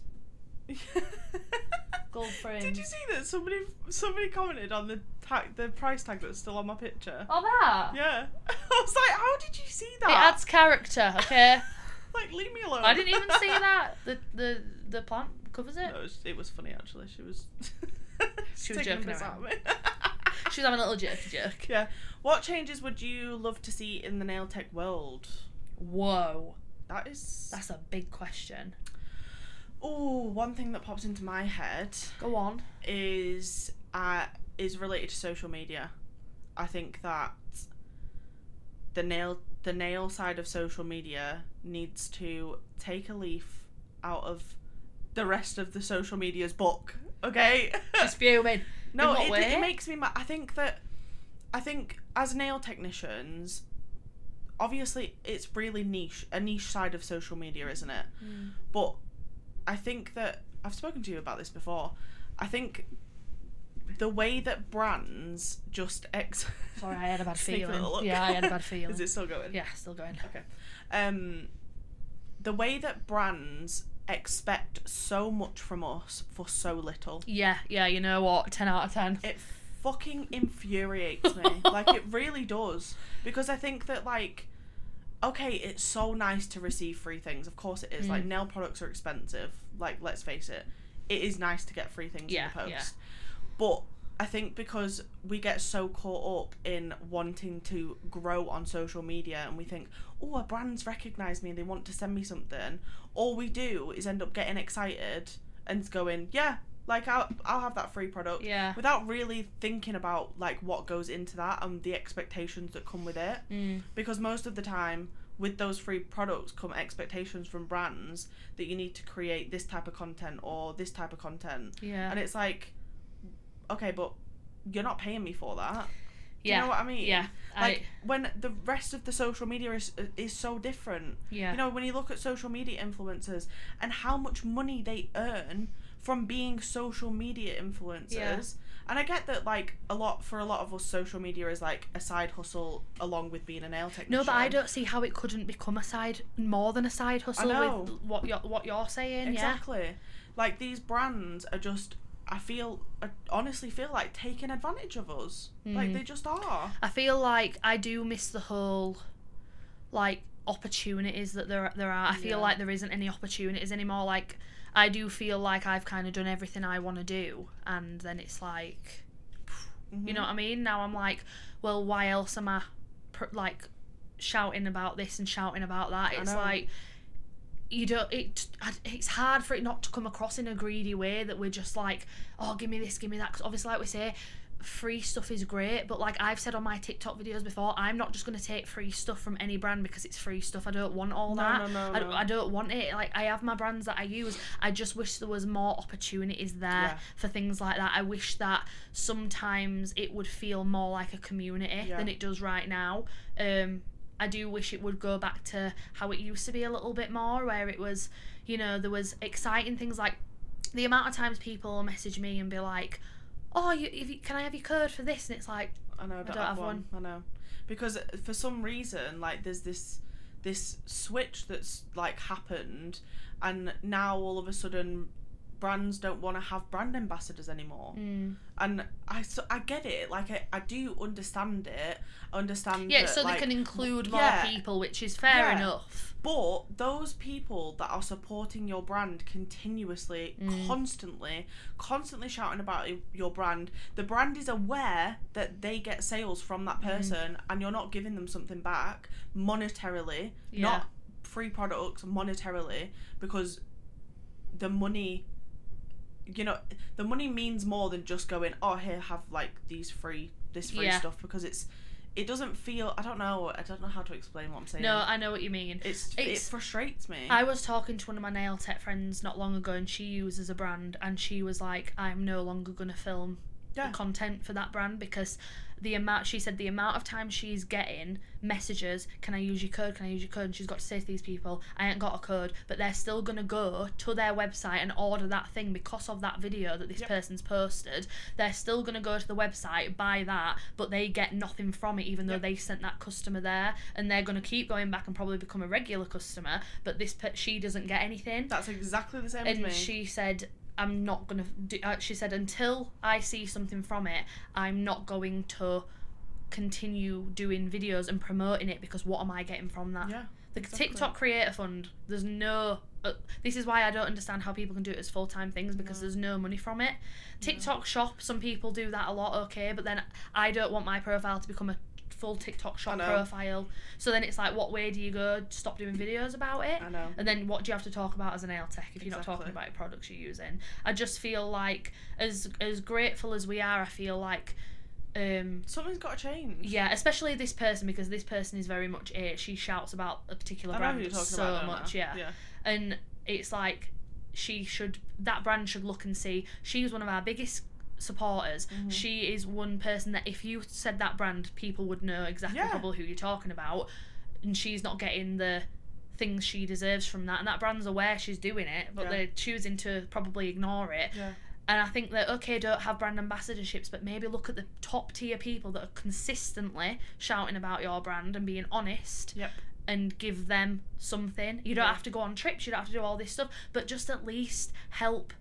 gold frames. Did you see that somebody somebody commented on the tag, the price tag that's still on my picture? Oh, that. Yeah. I was like, how did you see that? It adds character. Okay. Like, leave me alone. I didn't even see that. The the the plant covers it. No, it was, it was funny actually. She was. She was taking joking the piss around. out of me. She was having a little jerky jerk. Yeah. What changes would you love to see in the nail tech world? Whoa, That is. that's a big question. Oh, one thing that pops into my head Go on. is uh is related to social media. I think that the nail the nail side of social media needs to take a leaf out of the rest of the social media's book. Okay. She's fuming. No, In what it, way? it makes me mad. I think that, I think as nail technicians, obviously it's really niche, a niche side of social media, isn't it? Mm. But I think that, I've spoken to you about this before, I think the way that brands just ex... Sorry, I had a bad Sneak a feeling. little look. Yeah, I had a bad feeling. Is it still going? Yeah, still going. Okay. Um, the way that brands expect so much from us for so little. Yeah, yeah, you know what? ten out of ten. It fucking infuriates me. Like, it really does. Because I think that, like, okay, it's so nice to receive free things. Of course it is. Mm. Like, nail products are expensive. Like, let's face it. It is nice to get free things Yeah, in the post. yeah. But I think because we get so caught up in wanting to grow on social media and we think, oh, a brand's recognised me and they want to send me something, all we do is end up getting excited and going, yeah, like, I'll, I'll have that free product. Yeah. Without really thinking about, like, what goes into that and the expectations that come with it. Mm. Because most of the time, with those free products come expectations from brands that you need to create this type of content or this type of content. Yeah. And it's like, okay, but you're not paying me for that. Do Yeah. you know what I mean? Yeah. Like, I, when the rest of the social media is is so different. yeah. You know, when you look at social media influencers and how much money they earn from being social media influencers. Yeah. And I get that, like, a lot, for a lot of us, social media is, like, a side hustle along with being a nail technician. No, but I don't see how it couldn't become a side, more than a side hustle I know. with what you're, what you're saying, Exactly. Yeah. Like, these brands are just, I feel, I honestly feel like taking advantage of us. Mm. Like, they just are. I feel like I do miss the whole, like, opportunities that there, there are. I feel yeah. like there isn't any opportunities anymore, like... I do feel like I've kind of done everything I want to do, and then it's like, mm-hmm. you know what I mean? Now I'm like, well, why else am I, pr- like, shouting about this and shouting about that? It's like, you don't, it, it's hard for it not to come across in a greedy way that we're just like, oh, give me this, give me that, because obviously, like we say, free stuff is great, but like I've said on my TikTok videos before, I'm not just going to take free stuff from any brand because it's free stuff. I don't want all no, that. No, no, I, no. I don't want it. Like, I have my brands that I use. I just wish there was more opportunities there yeah. for things like that. I wish that sometimes it would feel more like a community yeah. than it does right now. Um, I do wish it would go back to how it used to be a little bit more, where it was, you know, there was exciting things like the amount of times people message me and be like, oh, you, if you, can I have your code for this? And it's like, I know, I don't, I don't have, have one. one. I know, because for some reason, like, there's this this switch that's like happened, and now all of a sudden, brands don't want to have brand ambassadors anymore. Mm. And I, so I get it. Like, I, I do understand it. I understand. Yeah, that, so like, they can include more yeah, people, which is fair yeah. enough. But those people that are supporting your brand continuously, mm. constantly, constantly shouting about your brand, the brand is aware that they get sales from that person, mm. and you're not giving them something back monetarily, yeah. not free products, monetarily, because the money, you know, the money means more than just going, oh, here, have like these free, this free yeah. stuff, because it's, it doesn't feel, I don't know, I don't know how to explain what I'm saying. No, I know what you mean. It's, it's it frustrates me. I was talking to one of my nail tech friends not long ago, and she uses a brand, and she was like, I'm no longer going to film yeah. content for that brand, because the amount, she said the amount of time she's getting messages, can I use your code, can I use your code, and she's got to say to these people, I ain't got a code, but they're still going to go to their website and order that thing because of that video that this yep. person's posted. They're still going to go to the website, buy that, but they get nothing from it, even though yep. they sent that customer there, and they're going to keep going back and probably become a regular customer, but this per- she doesn't get anything. That's exactly the same and as me. And she said, I'm not going to do, uh, she said, until I see something from it, I'm not going to continue doing videos and promoting it, because what am I getting from that? Yeah, the exactly. TikTok Creator Fund, there's no uh, this is why I don't understand how people can do it as full-time things, because no. there's no money from it. TikTok no. Shop, some people do that a lot, okay, but then I don't want my profile to become a full TikTok Shop profile, so then it's like, what way do you go? Stop doing videos about it? I know. And then what do you have to talk about as a nail tech if you're exactly. not talking about your products you're using? I just feel like, as as grateful as we are, I feel like um something's got to change. Yeah, especially this person, because this person is very much a she shouts about a particular I know brand who you're talking so about much now. yeah. yeah And it's like, she should, that brand should look and see, she was one of our biggest supporters. Mm-hmm. She is one person that if you said that brand, people would know exactly yeah. probably who you're talking about, and she's not getting the things she deserves from that, and that brand's aware she's doing it, but yeah. they're choosing to probably ignore it. yeah. And I think that, okay, don't have brand ambassadorships, but maybe look at the top tier people that are consistently shouting about your brand and being honest. Yep. And give them something. You don't yeah. have to go on trips, you don't have to do all this stuff, but just at least help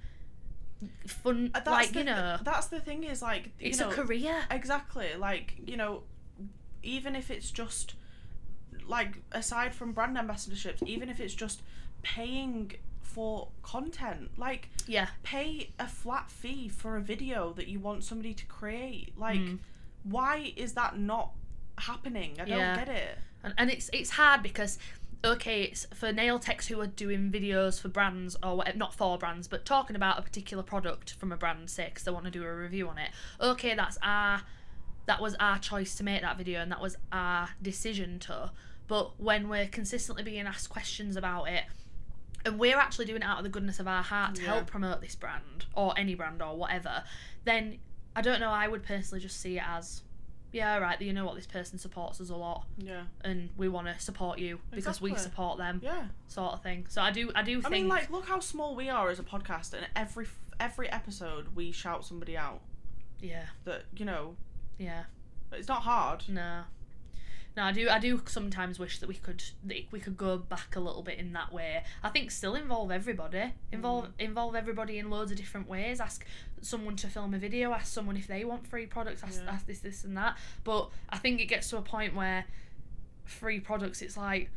fun, that's like, the, you know. That's the thing, is like, you it's know, a career. Exactly. Like, you know, even if it's just, like, aside from brand ambassadorships, even if it's just paying for content, like, yeah, pay a flat fee for a video that you want somebody to create. Like, mm. why is that not happening? I don't yeah. get it. And, and it's it's hard because, okay, it's for nail techs who are doing videos for brands, or whatever, not for brands, but talking about a particular product from a brand, say, because they want to do a review on it. Okay, that's our, that was our choice to make that video, and that was our decision to. But when we're consistently being asked questions about it, and we're actually doing it out of the goodness of our heart to yeah. help promote this brand, or any brand, or whatever, then I don't know, I would personally just see it as, yeah, right, you know what, this person supports us a lot, yeah, and we want to support you because exactly. we support them, yeah, sort of thing. So I do, I do think. I mean, like, look how small we are as a podcast, and every every episode we shout somebody out Yeah. that, you know, Yeah. it's not hard. No. No, I do. I do sometimes wish that we could that we could go back a little bit in that way. I think still involve everybody. Involve Mm. involve everybody in loads of different ways. Ask someone to film a video. Ask someone if they want free products. Ask, Yeah. ask this, this, and that. But I think it gets to a point where free products, it's like.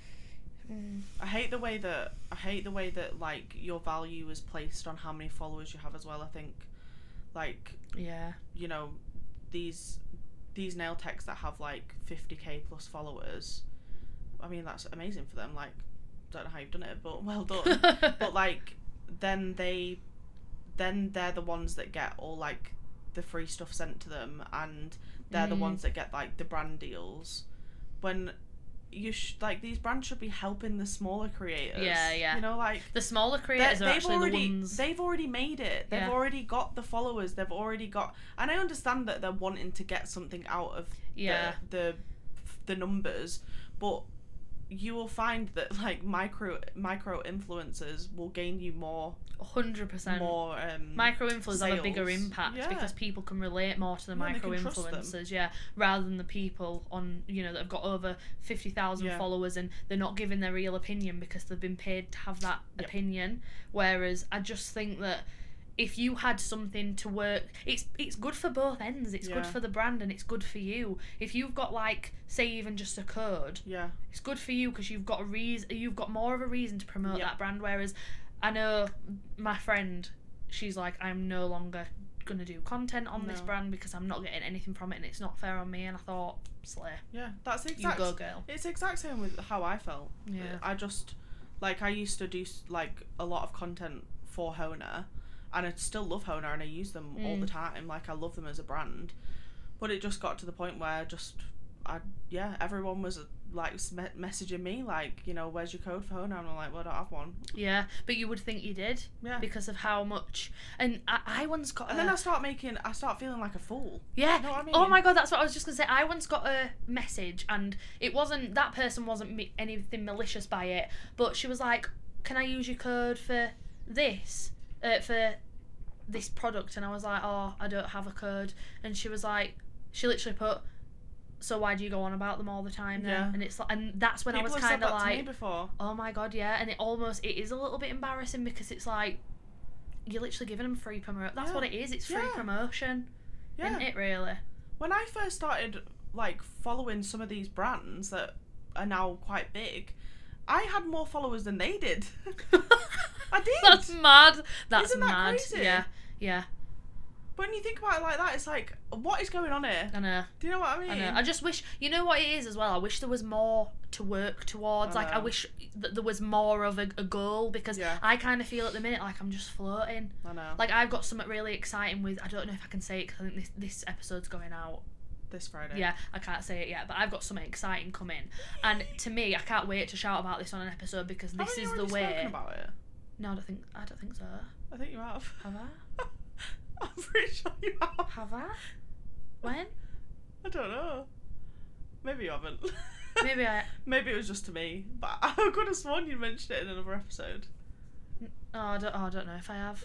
Mm, I hate the way that I hate the way that like your value is placed on how many followers you have as well. I think, like, yeah. you know, these these nail techs that have like fifty k plus followers, I mean, that's amazing for them. Like, don't know how you've done it, but well done. But like, then they then they're the ones that get all like the free stuff sent to them, and they're the Mm. ones that get like the brand deals, when you sh- like these brands should be helping the smaller creators. Yeah, yeah. You know, like, The smaller they're- creators are they've actually already the ones. they've already made it. They've Yeah. already got the followers. They've already got, and I understand that they're wanting to get something out of Yeah. the the, the numbers, but you will find that like micro micro influencers will gain you more one hundred percent. more um Micro influencers have a bigger sales. impact Yeah. because people can relate more to the Yeah, and they micro can trust them. influencers, yeah, rather than the people on, you know, that have got over fifty thousand Yeah. followers and they're not giving their real opinion because they've been paid to have that Yep. opinion. Whereas I just think that if you had something to work, it's it's good for both ends. It's good Yeah. for the brand and it's good for you. If you've got, like, say even just a code, yeah it's good for you because you've got a reason. You've got more of a reason to promote Yep. that brand. Whereas I know my friend, she's like, I'm no longer gonna do content on this No. brand because I'm not getting anything from it and it's not fair on me. And I thought, slay, yeah that's the you exact go, girl. it's the exact same with how I felt. Yeah. I just, like, I used to do s- like a lot of content for Hona, and I still love Hona and I use them all Mm. the time. Like, I love them as a brand, but it just got to the point where just I yeah everyone was like s- me- messaging me like, you know, where's your code for Hona, and I'm like, well, I don't have one. Yeah, but you would think you did Yeah. because of how much. And I, I once got. And a, then I start making I start feeling like a fool. Yeah. You know what I mean? Oh my god, that's what I was just gonna say. I once got a message, and it wasn't that person wasn't me- anything malicious by it, but she was like, "Can I use your code for this, uh, for this product?" And I was like, "Oh, I don't have a code." And she was like, she literally put, "So why do you go on about them all the time then?" Yeah. And it's like, and that's when People I was have said kind of that to me like, before. "Oh my god, yeah." And it almost it is a little bit embarrassing because it's like, you're literally giving them free promotion. That's Yeah. what it is. It's free Yeah. promotion, Yeah. isn't it? Really. When I first started like following some of these brands that are now quite big, I had more followers than they did. I did. That's mad. That's Isn't that mad. crazy? Yeah, yeah. But when you think about it like that, it's like, what is going on here? I know. Do you know what I mean? I know. I just wish, you know what it is as well. I wish there was more to work towards. I Like I know. wish that there was more of a, a goal because Yeah. I kind of feel at the minute like I'm just floating. I know. Like I've got something really exciting with. I don't know if I can say it because I think this this episode's going out. This Friday. Yeah, I can't say it yet, but I've got something exciting coming, and to me, I can't wait to shout about this on an episode because this Haven't you is the already way. spoken about it? No, I don't think. I don't think so. I think you have. Have I? I'm pretty sure you have. Have I? When? I don't know. Maybe you haven't. Maybe I. Maybe it was just to me, but I could have sworn you mentioned it in another episode. Oh, I don't. Oh, I don't know if I have.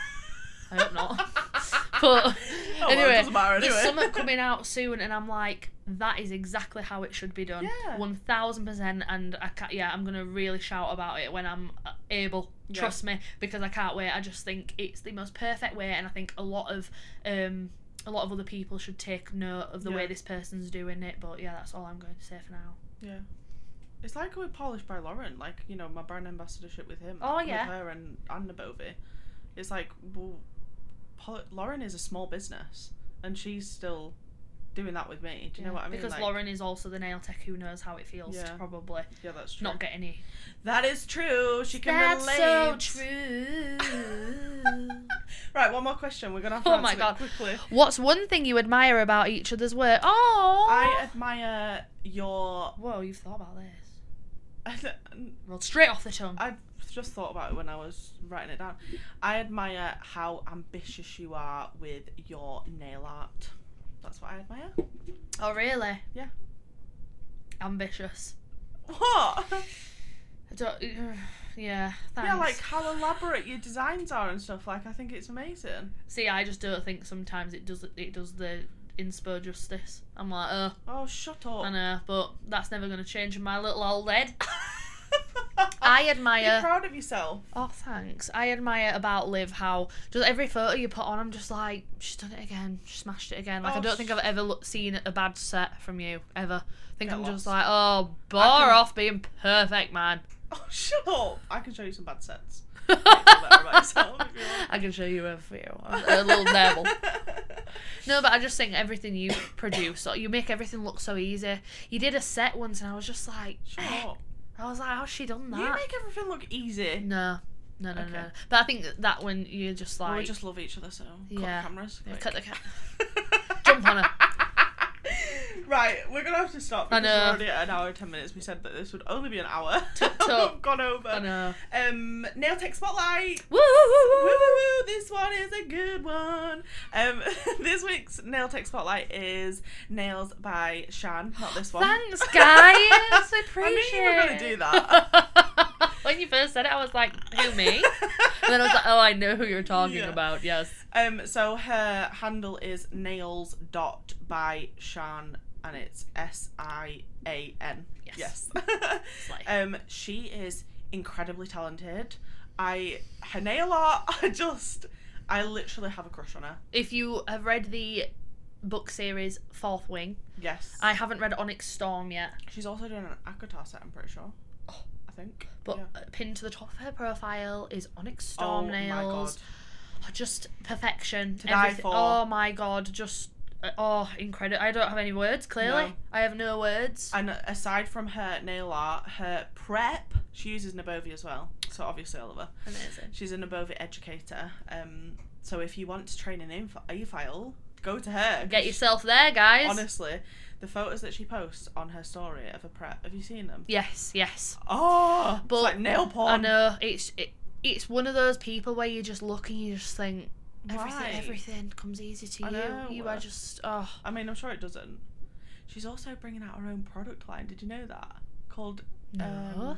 I hope not. But Oh, well, it anyway, doesn't matter there's anyway. something coming out soon, and I'm like, that is exactly how it should be done. Yeah. One thousand percent. And I can't. Yeah, I'm gonna really shout about it when I'm uh, able. Yeah. Trust me, because I can't wait. I just think it's the most perfect way, and I think a lot of um a lot of other people should take note of the Yeah. way this person's doing it. But yeah, that's all I'm going to say for now. Yeah. It's like with Polished by Lauren, like, you know, my brand ambassadorship with him. Oh, yeah. With her and Anna Bovey. It's like, well, Pol- Lauren is a small business, and she's still doing that with me. Do you know what I mean? Because Like, Lauren is also the nail tech who knows how it feels Yeah. to probably Yeah, that's true. not get any. That is true. She can That's relate. so true. Right, one more question. We're going to have to Oh answer my it God. quickly. What's one thing you admire about each other's work? Oh, I admire your... Whoa, you've thought about this. I Rolled straight off the tongue. just thought about it when I was writing it down. I admire how ambitious you are with your nail art. That's what I admire. Oh, really? Yeah. Ambitious. What? I don't, yeah, thanks. Yeah, like how elaborate your designs are and stuff. Like, I think it's amazing. See, I just don't think sometimes it does it does the inspo justice. I'm like, oh, Oh, shut up. I know, but that's never going to change in my little old head. I admire. Be proud of yourself. Oh, thanks. I admire about Liv how just every photo you put on, I'm just like, she's done it again. She smashed it again. Like, Oh, I don't think sh- I've ever look, seen a bad set from you, ever. I think Get I'm just lost. like, oh, bar I can- off being perfect, man. Oh, shut up. I can show you some bad sets. Make you feel better about yourself if you want. I can show you a few. A little devil. No, but I just think everything you produce, you make everything look so easy. You did a set once and I was just like, Shut eh. up. I was like, how's she done that? You make everything look easy. No. No, no, Okay. no. But I think that when you're just like... Well, we just love each other, so cut Yeah. the cameras. Yeah, quick. cut the ca- Jump on her. Right, we're gonna have to stop I because know. we're already at an hour and ten minutes. We said that this would only be an hour. to- We've gone over. I know. Um, Nail Tech Spotlight. Woo, woo, woo, Woo, woo. woo, woo. This one is a good one. Um, this week's Nail Tech Spotlight is Nails by Shan, not this one. Thanks, guys. I appreciate I knew you were gonna it. do that. When you first said it, I was like, who, me? And then I was like, oh, I know who you're talking Yeah. about, yes. Um, so her handle is nails dot by Shan, and it's S I A N. Yes. Yes. Slay. um, she is incredibly talented. I her nail art. I just, I literally have a crush on her. If you have read the book series Fourth Wing, Yes. I haven't read Onyx Storm yet, She's also doing an Akatar set. I'm pretty sure. Oh. I think. but Yeah. uh, pinned to the top of her profile is Onyx Storm Oh nails. my god. Oh, just perfection. To die Everything- for. Oh my god, just uh, oh, incredible. I don't have any words, clearly. No. I have no words. And aside from her nail art, her prep, she uses Nabovi as well. So obviously I love her. Amazing. She's a Nabovi educator. Um, so if you want to train an inf- A-file, go to her. Get yourself there, guys. Honestly, the photos that she posts on her story of a prep, have you seen them? Yes, yes. Oh, But it's like nail porn. I know it's it, it's one of those people where you just look and you just think everything Why? everything comes easy to I you. know. You are just oh I mean, I'm sure it doesn't. She's also bringing out her own product line. Did you know that? Called no. um,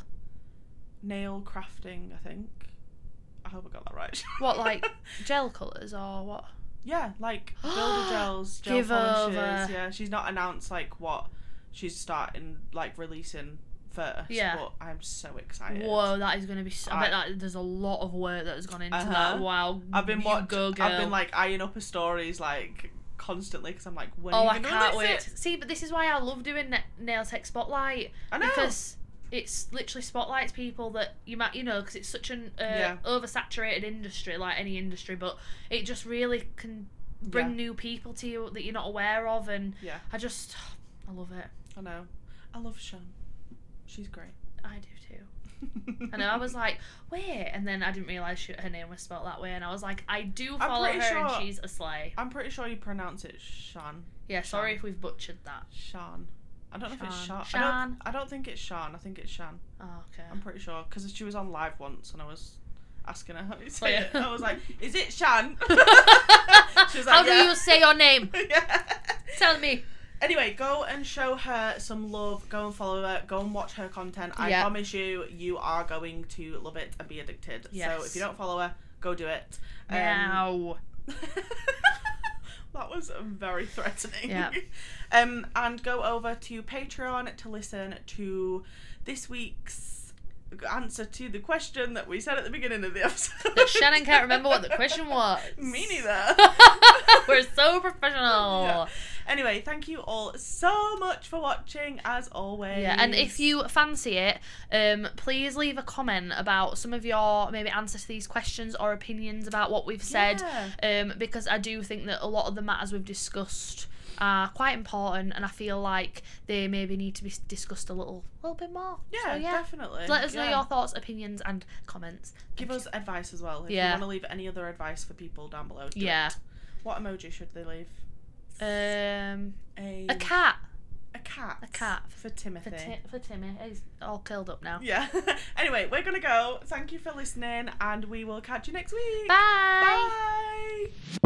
Nail Crafting, I think. I hope I got that right. What, like gel colours or what? Yeah, like builder gels, gel Give polishes. over. Yeah, she's not announced like what she's starting like releasing first. Yeah. But I'm so excited. Whoa, that is gonna be. So, I, I- bet that there's a lot of work that has gone into Uh-huh. that. Wow, I've been you watching. go girl. I've been like eyeing up her stories like constantly because I'm like, when oh, are you I gonna can't release wait. it? See, but this is why I love doing na- Nail Tech Spotlight. I know. Because it's literally spotlights people that you might, you know, because it's such an uh, Yeah. oversaturated industry, like any industry, but it just really can bring Yeah. new people to you that you're not aware of, and Yeah, I just, I love it. I know. I love Sean. She's great. I do too. I know, I was like, wait, and then I didn't realise she, her name was spelled that way, and I was like, I do I'm follow her, pretty and sure- she's a slay. I'm pretty sure you pronounce it Sean. Yeah, sorry Shan. if we've butchered that. Sean. I don't know if it's Shan. Sean. I don't, Shan. I don't think it's Sean. I think it's Shan. Oh, okay. I'm pretty sure because she was on live once and I was asking her how you Oh, say yeah. it. I was like, "Is it Shan?" She was like, How do "Yeah." you say your name? Yeah. Tell me. Anyway, go and show her some love. Go and follow her. Go and watch her content. I Yeah. promise you, you are going to love it and be addicted. So Yes. if you don't follow her, go do it. Um, Now. That was very threatening. Yeah. Um, and go over to Patreon to listen to this week's answer to the question that we said at the beginning of the episode. That Shannon can't remember what the question was. Me neither. We're so professional. Yeah. Anyway, thank you all so much for watching, as always. Yeah, and if you fancy it, um, please leave a comment about some of your maybe answers to these questions or opinions about what we've said, Yeah. um, because I do think that a lot of the matters we've discussed are quite important, and I feel like they maybe need to be discussed a little, little bit more. Yeah, So, yeah. definitely. Let us know Yeah. your thoughts, opinions, and comments. Give Thank us advice as well. If Yeah. you want to leave any other advice for people down below, do Yeah. it. What emoji should they leave? you. Um, A, a cat A cat. A cat. For Timothy. for, Ti- for Timmy. He's all curled up now. Yeah. Anyway, we're going to go. Thank you for listening, and we will catch you next week. Bye. Bye.